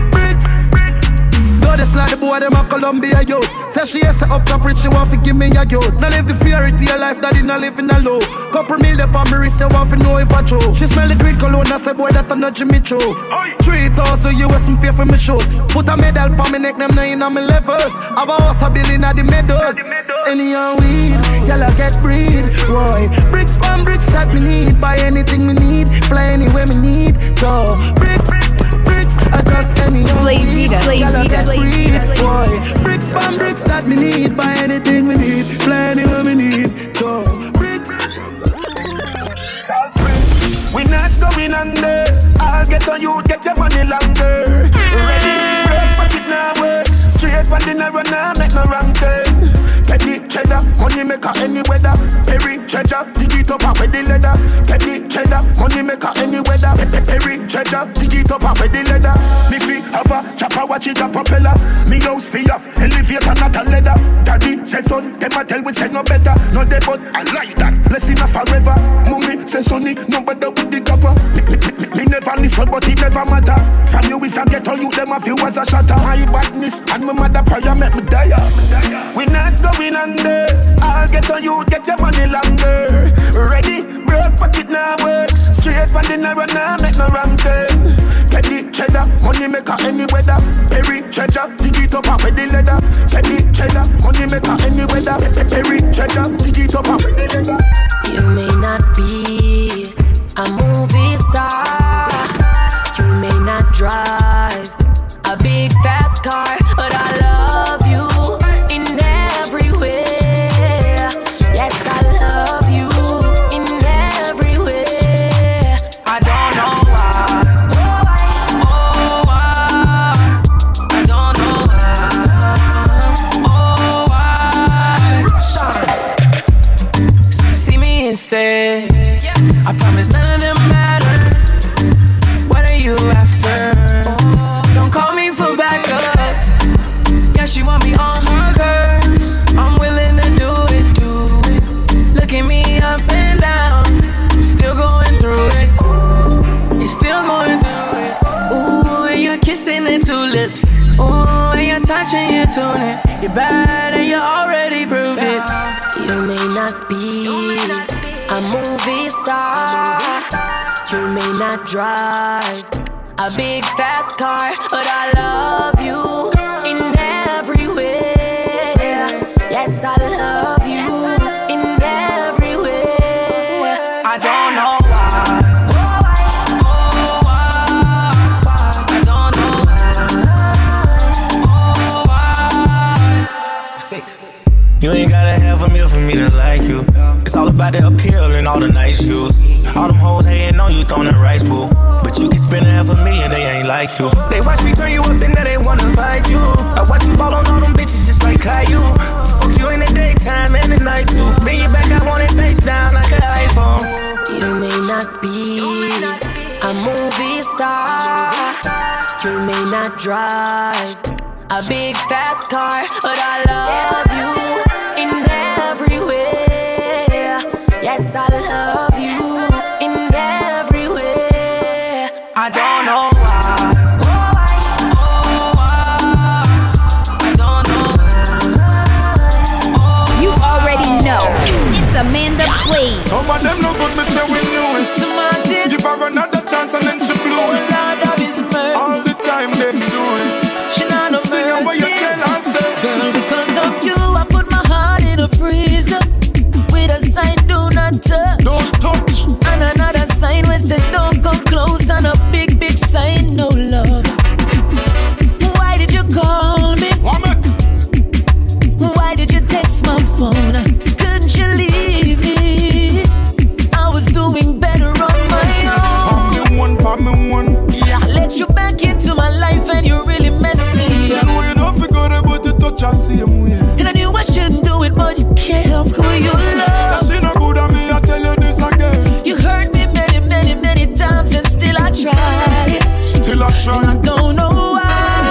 I: This like the boy, them a Columbia youth. Say she has set up top rich, she want to give me a youth. Now live the fairy tale life that did not live in a low. Couple mil up on me wrist, say want to know if I true. She smell the green cologne, I say boy that I'm not Jimmy Choo. Three thousand U S me pay for my shoes. Put a medal on me neck, them nine on my levels. Have a house a building at the meadows. Any and weed, y'all get breed, boy. Bricks from bricks that me need. Buy anything me need, fly anywhere me need. Go bricks. I just any
A: Blaze Vita, Blaze Vita, Blaze Vita,
I: boy. Bricks from bricks that me need. Buy anything we need, fly anywhere we need. Go bricks.
G: South Spring, we not going under. I'll get on you, get your money longer. Ready, break pocket now work. Straight from the narrow now, make no wrong turn. Petty cheddar, money maker any weather. Perry treasure, dig it up and with the leather. Petty cheddar, money maker any weather. Perry treasure, dig it up and with the leather. Me fi have a chopper, watch it a propeller. Me house fi off, elevator not a leather. Daddy say son, them a tell we say no better. No dead but I like that, blessing a forever. Mummy say sonny, no better with the copper. Me, me, me, me never listen but it never matter. From you is a ghetto, you them a few as a shatter. My badness and my mother prayer make me die. We not going under. I'll get on you, get your money longer. Ready, broke pocket now work. Straight from the narrow now, make no wrong turn. Petty cheddar, money maker any weather. Perry treasure, dig it up and with the leather. Petty cheddar, money maker any weather. Perry treasure, dig it up and with the leather.
V: You may not be a movie star,
H: stay. I promise none of them matter. What are you after? Don't call me for backup. Yeah, she want me on her curves. I'm willing to do it, do it. Look at me up and down. Still going through it. You're still going through it. Ooh, and you're kissing the tulips. Ooh, and you're touching your tunic. You're bad and you already proved it.
C: You may not be a movie star. You may not drive a big fast car, but I love you in every way. Yes, I love you in every way.
H: I don't know why. Oh, why? I don't know why. Oh, why?
B: Six. You ain't gotta have a meal for me to like you. It's all about the appeal and all the nice shoes. All them hoes hating on you, throwing the rice boo. But you can spend half a million, they ain't like you. They watch me turn you up and now they wanna fight you. I watch you ball on all them bitches just like Caillou. Fuck you in the daytime and the night too. Bring you back, I want it face down like an iPhone.
C: You may not be a movie star. You may not drive a big fast car, but I love you in every way. Yes, I love you in every way.
H: I don't know why.
C: Oh, why?
H: Oh, why? I don't know why.
A: Oh, you already know. It's Amanda Blaze.
I: Some of them no good, me say we knew it.
H: Some I did.
I: Give her another chance and then she blew it.
H: Lord of His mercy.
I: All the time them do it.
H: She not no
I: Sing what you tell her, say.
H: Girl, because of you, I put my heart in a freezer with a sign, do not touch.
I: Don't touch.
H: And another sign where say don't come close, and a big, big sign, no love. Why did you call me? Why did you text my phone? Couldn't you leave me? I was doing better on my own.
I: Palm me one, palm me one.
H: Yeah. I let you back into my life and you really messed me up.
I: You know you know if you got able to touch her same way.
H: And I knew I shouldn't do it, but you can't help who you love.
I: So she no good at me, I tell you this again.
H: You hurt me many, many, many times and still I tried.
I: Still I try.
H: And I don't know why.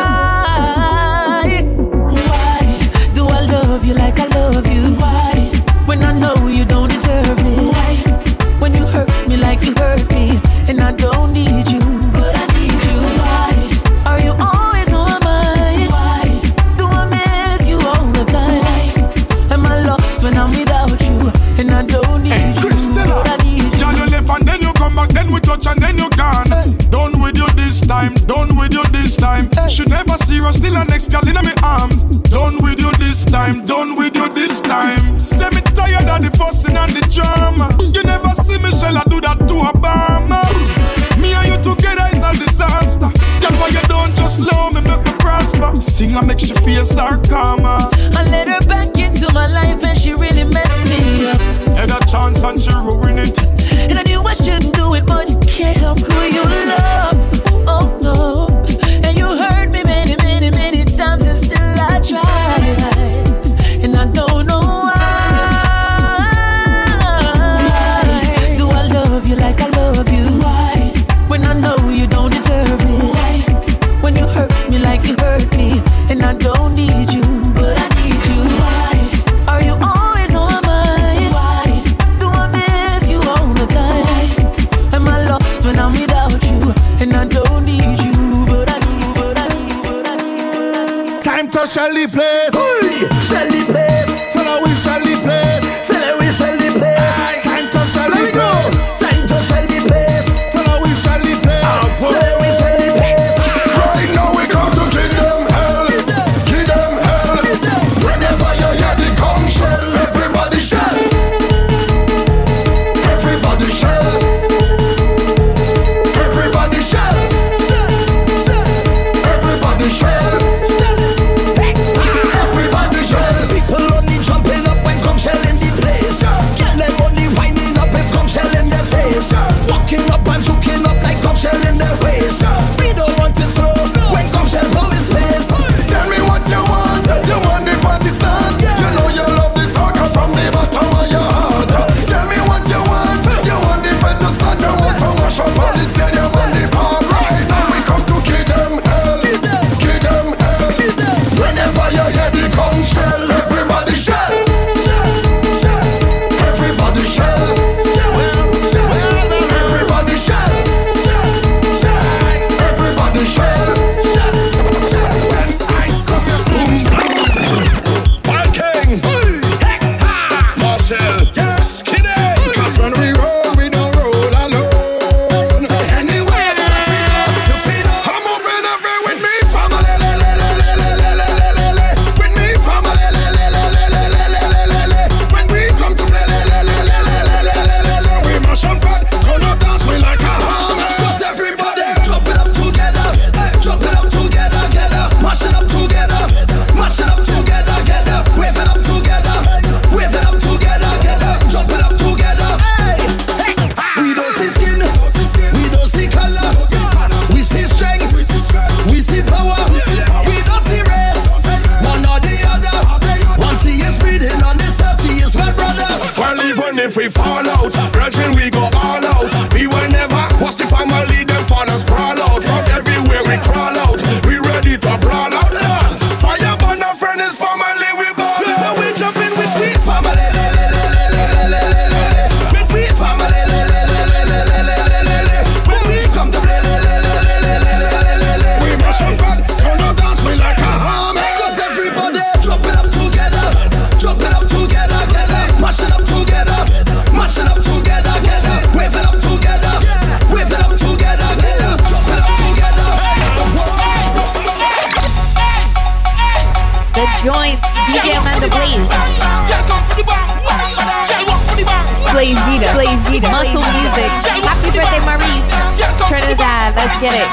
H: Why do I love you like I love you? Why? When I know you don't deserve it. Why? When you hurt me like you hurt me. And I don't need you, but I need you. Why? Are you always on my mind? Why? Do I miss you all the time? Why? Am I lost when I'm without you? And I don't need
I: hey,
H: you,
I: Christella,
H: but I need you.
I: girl, you left and then you come back, then we touch and then you gone. Hey. Done with you this time, done with you this time. Hey. She never see you, still an next girl in my arms. Done with you this time, done with you this time. Say me tired of the fussing and the drama. You never see Michelle, I do that to Obama. Me and you together is a disaster. Girl, why you don't just love me, make me prosper. Sing and make she feel sarcasm.
H: I let her back into my life and she really messed me up.
I: Had a chance and she ruined it.
H: And I knew I shouldn't do it, but you can't help who you love. Oh no. And you hurt me many, many, many times and still I tried. And I don't know why. Why do I love you like I love you? Why? When I know you don't deserve it. Why? When you hurt me like you hurt me. And I don't need you, but I need you. Why? Are you always on my
I: even if we fall out. Virgin, we go all out. We will never watch the family, them fall and sprawl out. From everywhere we crawl out. We ready to brawl out. Fire burn our friend is family, we ball out. We jumping with we family. With we family. When we come to play, we mash up and turn up dance we like a army. Cause everybody drop it up together. Drop it up together, together. Mash it up together. Mash it up together, together. Wave it up together. Wave it up together, together. Drop it up together.
A: The joint, D J Amanda Blaze. Blaze Vita, Blaze Vita, Muscle Music. Happy birthday, Maurice. Trinidad, let's get it.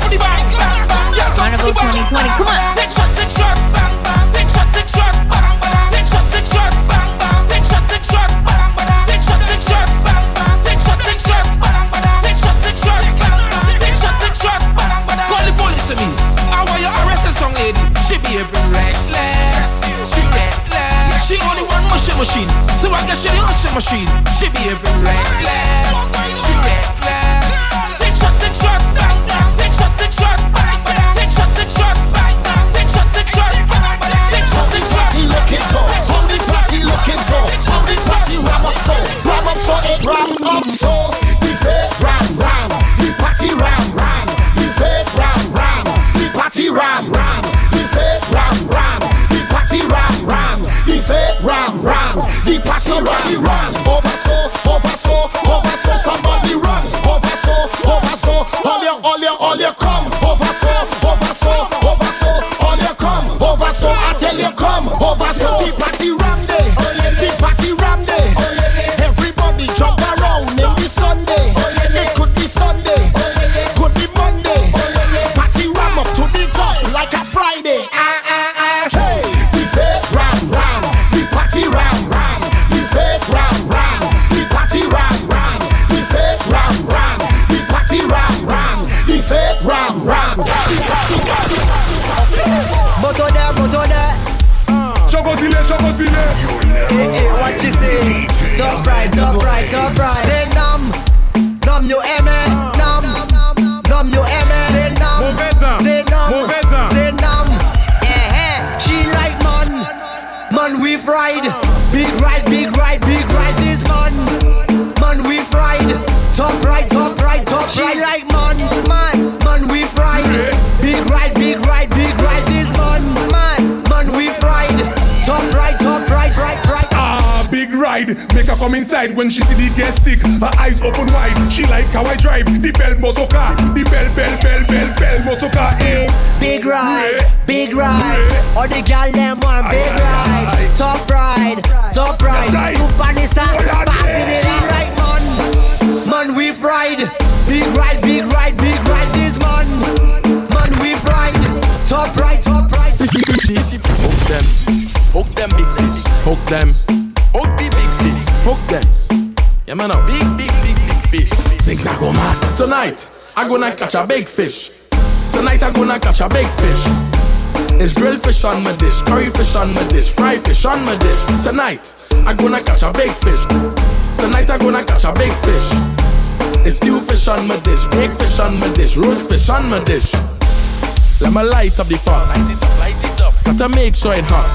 A: Carnival twenty twenty, come on. Take shot, take shot, bang, bang. Take shot, take shot, bang, bang. Take shot, take shot, bang, bang. Take shot, take shot, bang, bang. Take shot, take shot, bang, bang. Take shot, take shot, bang, bang. Take shot, take shot, bang, bang. Take shot, take shot, bang, bang. Call the police to me. I want you arrest a song lady. She be a bit reckless. She reckless. She only one machine machine. So I guess she the washing machine. She be a bit reckless. She reckless. Take shot, take shot, bang, bang. Take shot, take shot, bang, bang. Take shot, take shot, bang, bang. Take shot, take shot, bang, bang. Take shot, take shot.
G: Party looking so, how the party looking so, how the party ram up so, ram up so, it ram up so. The fake ram ram, the party ram ram, the fake ram ram, the party ram ram, the fake ram ram, the party ram ram, the fake ram ram, the party ram ram. Over so, over so, over so, somebody run. Over so, over so, all you, all you, all you come. Over so, over so, over so, all you come. Over so, I tell you come. Over so, the party ram day, the party ram day. Everybody jump around in the Sunday. It could be Sunday, could be Monday. Party ram up to the top like a Friday. Ah ah ah. Hey, the fake ram ram, the party ram ram, the fake ram ram, the party ram ram, the fake ram ram, the party ram ram, the fake ram ram, the party ram ram. Moto there, moto there.
I: Chocosile, chocosile.
G: Hey, hey, what you say? Top right, top right, top right. Say nam, nam you aimé, nam, nam you aimé. Say nam,
I: mauvais temps,
G: say nam,
I: mauvais temps.
G: say nam. Eh eh, she like man, man we fried. Big ride, big ride, big ride this man, man we fried. Top right, top right, top right. She like man, man, man we fried. Big ride, big ride, big ride this man, man, man we fried. Top right, top right, right, right.
I: Ah, big ride. Make her come inside when she see the gas stick. Her eyes open wide. She like how I drive the bell motor car. The bell, bell, bell, bell, bell motor car is
G: big ride, big ride. All the gal them want big ride. Top ride, top ride. Super Nissan, passing it in like man. Man we fried. Big ride, big ride, big ride. This man, man we fried. Top right, top right.
N: Fishy, fishy, fishy, fishy. Hook them, hook them big fish. Hook them, hook the big fish. Hook them. Yeah man, now big, big, big, big fish. Things are go mad. Tonight, I'm gonna catch a big fish. Tonight, I'm gonna catch a big fish. It's grilled fish on my dish, curry fish on my dish, fried fish on my dish. Tonight, I'm gonna catch a big fish. Tonight, I'm gonna catch a big fish. It's stew fish on my dish, baked fish on my dish, roast fish on my dish. Let me light up the pot. Light it up, light it up. Gotta make sure it hot.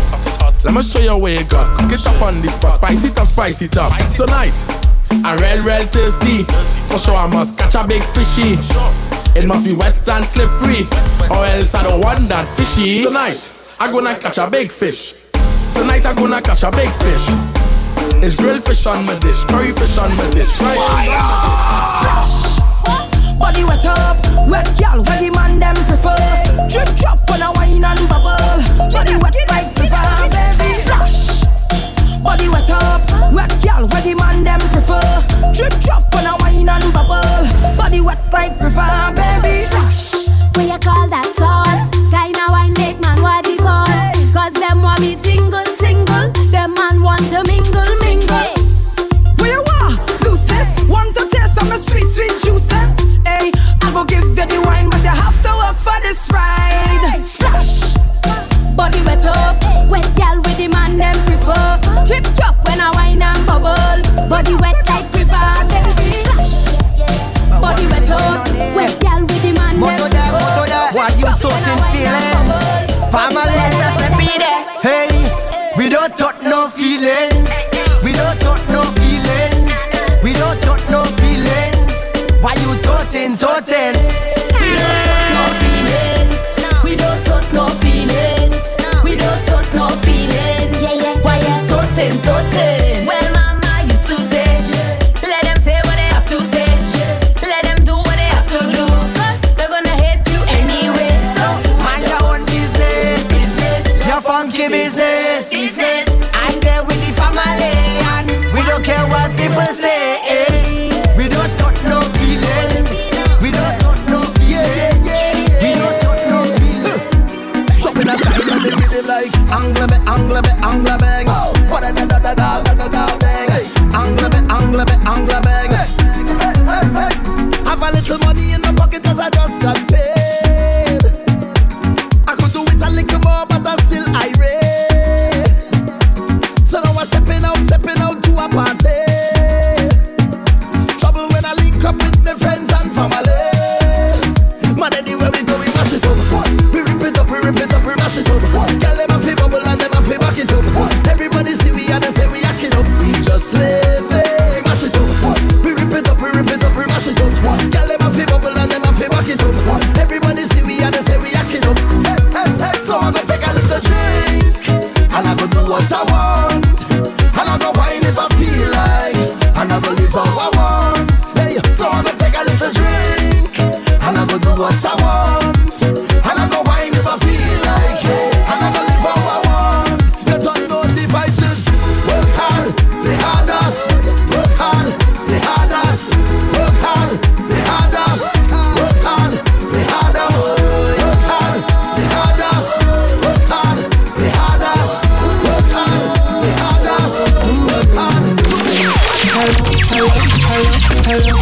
N: Let me show you where you got. Get up on this pot, spice it up, spice it up. Tonight, I'm real, real thirsty. For sure I must catch a big fishy. It must be wet and slippery, or else I don't want that fishy. Tonight, I'm gonna catch a big fish. Tonight, I'm gonna catch a big fish. It's grilled fish on my dish, curry fish on my dish, fried fish on my dish.
P: Splash! Body wet up, wet girl, where the man them prefer. Drip drop when I wine and bubble. Body wet like prefer, baby. Splash! Body wet up, wet girl, where the man them prefer. Drip drop when I wine and bubble. Body wet like prefer, baby. Splash!
V: What you call that sauce? Kinda wine make man what the cause. Cause them want me single, single. Them man want to mingle, mingle.
P: Where you are? Loose this. Want to taste some sweet, sweet juice. Hey, I go give you the wine, but you have to work for this ride. Splash!
V: Body wet up, wet girl with the man them prefer. Drip drop when I wine and
G: slave. Hey, mash it up. We rip it up, we rip it up, we mash it up. Girl, them a fi bubble and them a fi back it up. Everybody see we and they say we act it up. Hey, hey, hey. So I go take a little drink and I go do what I want. And I go wine if I feel like. And I go live how I want. Hey, so I go take a little drink and I go do what I want. And I go wine if I feel like. Hey, and I go live how I want. You don't know the vices. Work hard, play harder. Work hard, play harder. Work hard, play harder. Work hard, play harder. Work hard, play harder. Work hard, play harder. Work hard, play harder. Work hard.
U: Hello, hello, hello,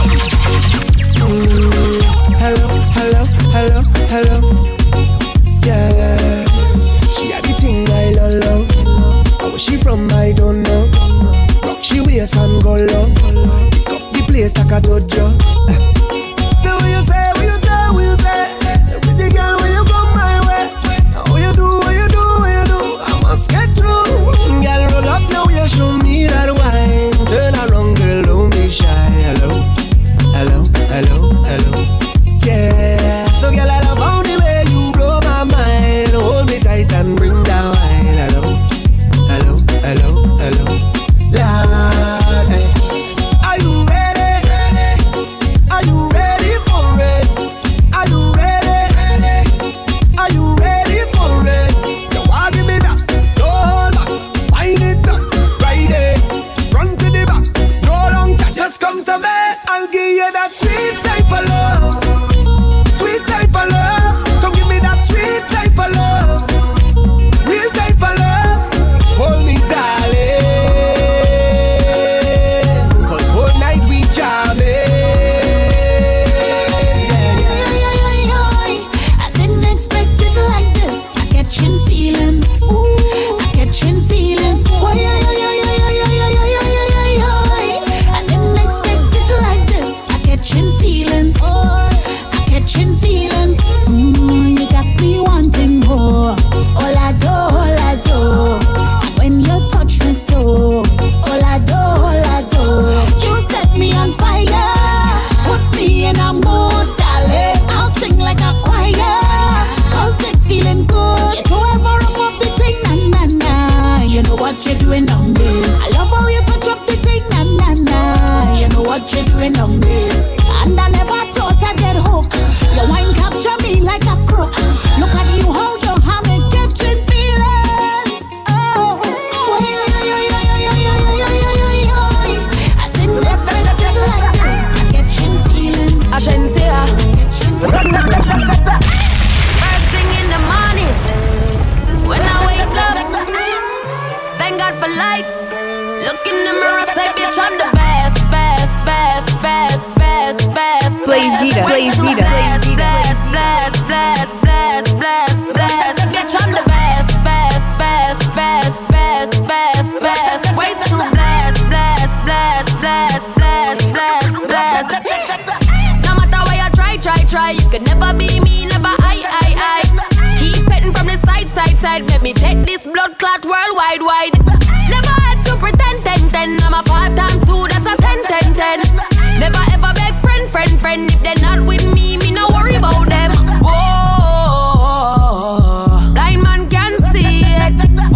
U: mm, hello, hello, hello, hello. Yeah, she had the thing I love, love. Where she from I don't know. Rock she waist and go low. Pick up the place like a dojo. So what you say, what you say, what you say? Pretty girl, when you come my way, what you do, what you do, what you do? I must get through. Girl, roll up now, you show me that wine. Turn around, girl, don't be shy. Hello, hello, hello, hello. Yeah. So girl, I love how the way you blow my mind. Hold me tight and bring that wine. Hello, hello, hello, hello. Lord, hey. Are you ready? Are you ready for it? Are you ready? Are you ready for it? You want give me that? No hold back. Wind it up, ride it, front to the back. No long chat, just come to me. I'll give you that sweet type of love, sweet type of love. Come give me that sweet type of love, real type of love. Hold me, darling, 'cause whole night we jamming.
V: I didn't expect it like this. I catching feelings. Ooh, I catching feelings. Oh, yeah, yeah, yeah, yeah, yeah, yeah, yeah, yeah, yeah, yeah. I didn't expect it like this. I catching feelings. Oh, I catching feelings. Ooh, you got me wanting more. All I do, all I do. When you touch me so, all I do, all I do. You set me on fire. Put me in a mood, darling. I'll sing like a choir. How's it feeling good? You don't ever up up the thing, na na na. You know what you're doing down there. I love how you touch up the thing, na na na. You know what you're doing down there. And I never thought I'd get hooked. Your wine capture me like a crook. Look at you, how you have me catching feelings. Oh, oh, yeah, yeah, yeah, yeah, yeah, yeah, yeah, yeah, yeah, yeah. I didn't expect it like this. Catching feelings.
C: Agencia. First thing in the morning, when I wake up, thank God for life. Look in the mirror, say, bitch, I'm the best, best, best, best, best, best.
A: Blaze Vita, Blaze Vita, Blaze Vita.
C: Bless, bless, bless, bless, bless, bless. Bitch, I'm the best, best, best, best, best, best, best. Way too bless, bless, bless, bless, bless, bless, bless. No matter where you try, try, try, you can never be me, never I, I, I. Keep petting from the side, side, side. Make me take this blood clot worldwide, wide. Never had to pretend, ten, ten. I'm a five times two, that's a ten, ten, ten. Never ever beg friend, friend, friend. If they're not with me, me no worry about them. Whoa, blind man can see it.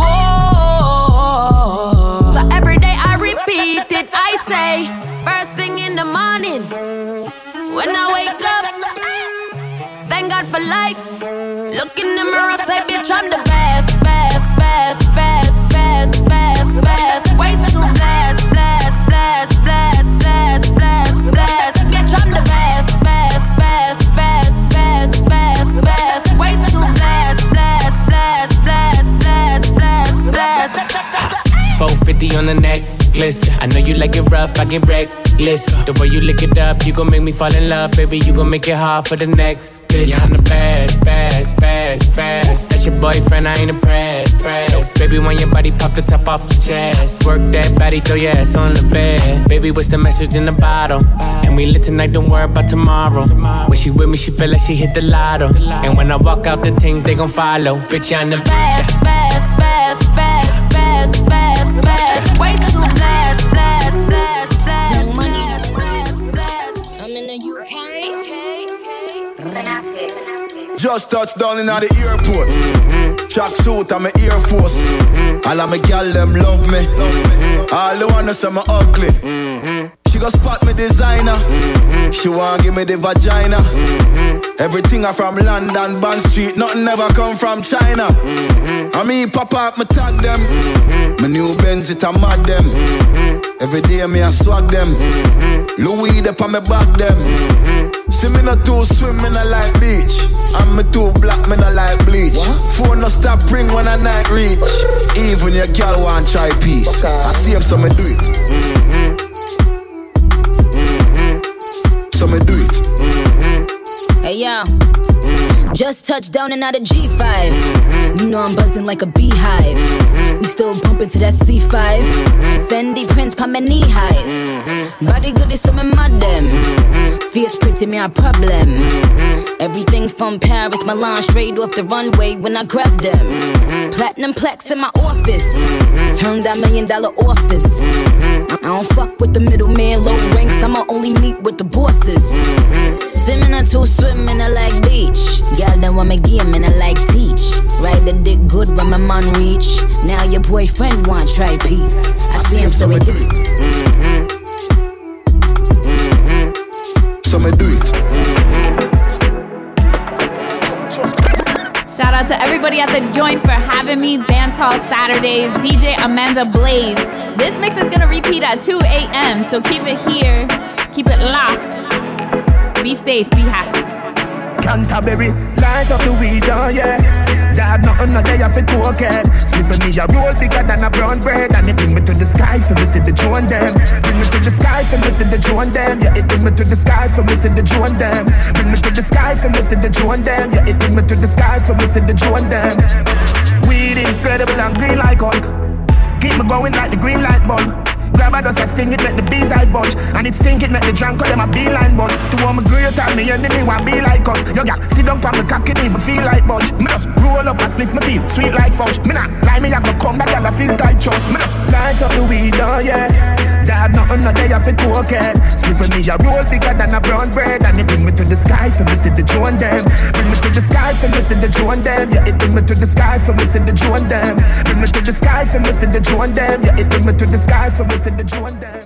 C: Whoa, so every day I repeat it. I say, first thing in the morning, when I wake up, thank God for life. Look in the mirror, say, bitch, I'm the best, best, best, best, best, best, best. Way too blessed, blessed, blessed, blessed, blessed, blessed, blessed. Bitch, I'm the best, best, best, best, best, best, best. Way too blessed, blessed, blessed, blessed, blessed, blessed, blessed.
L: four fifty on the necklace. I know you like it rough, I get reckless. Listen, the way you lick it up, you gon' make me fall in love, baby. You gon' make it hard for the next bitch. Yeah, I'm the best, best, best, best. That's your boyfriend, I ain't impressed, press. Baby, when your body pop the top off the chest, work that body, throw your ass on the bed. Baby, what's the message in the bottle? And we lit tonight, don't worry about tomorrow. When she with me, she feel like she hit the lotto. And when I walk out, the things they gon' follow. Bitch, I'm the
V: fast, fast, fast, fast, fast, fast, fast. Way too blast, blast, blast, blast, blast, blast, blast. I'm in the U K.
G: Just touched down in the airport. Track suit, I'm an Air Force. All of my gal them love me. All the wanna say me ugly. She go spot me designer. She want give me the vagina. Everything I from London, Bond Street. Nothing ever come from China. I mean pop up, me tag them. My new Benz, it a mad them. Every day me a swag them. Louis up on me back them. See me not too swim, me not like beach. And me too black, me not like bleach. Phone no stop ring when I night reach. Even your girl want try peace. I see him, so me do it. So me do it.
V: Hey yo, just touched down and out of G five. You know I'm buzzing like a beehive. We still bumping to that C five. Fendi prints pa my knee highs. Body good is so me mad them. Fierce pretty me a problem. Everything from Paris, Milan, straight off the runway when I grab them. Platinum plex in my office. Turn that million dollar office. I don't fuck with the middleman, low ranks. I'ma only meet with the bosses. Swimming or two swimming, I like beach. Girl, then want me game and I like teach. Ride the dick good when my man reach. Now your boyfriend want try peace. I, I see him, so we do it.
G: So me do it.
A: Shout out to everybody at the joint for having me. Dance Hall Saturdays, D J Amanda Blaze. This mix is gonna repeat at two a.m. So keep it here, keep it locked. Be safe, be happy.
E: Canterbury, light up the weed, oh yeah. Dad, nothing not there for coke head. Split for me a roll bigger than a brown bread. And it bring me to the sky for me see the drone them. Bring me to the sky for me see the drone them. Yeah, it bring me to the sky for me see the drone them. Bring me to the sky for me see the drone them. Yeah, it bring me to the sky for me see the drone them. Weed incredible and green like Hulk. Keep me going like the green light bulb. Grab a dust and sting it, make the bees eye budge. And it stink it, make the drunk call them a beeline buzz. To all my great and me enemy want be like us. Yo gal, sit down from the cock, it even feel like budge. Me just roll up and split me feel sweet like fudge. Me not lie, me have to come back, gal, I feel tight chug. Me just light up the weed, oh yeah. Dad, nothing not there for coke head. Split for me a roll bigger than a brown bread. And it bring me to the sky for me see the drone them. Bring me to the sky for me see the drone them. Yeah, it bring me to the sky for me see the drone them. Bring me to the sky for me see the drone them. Yeah, it bring me to the sky for me see the drone them.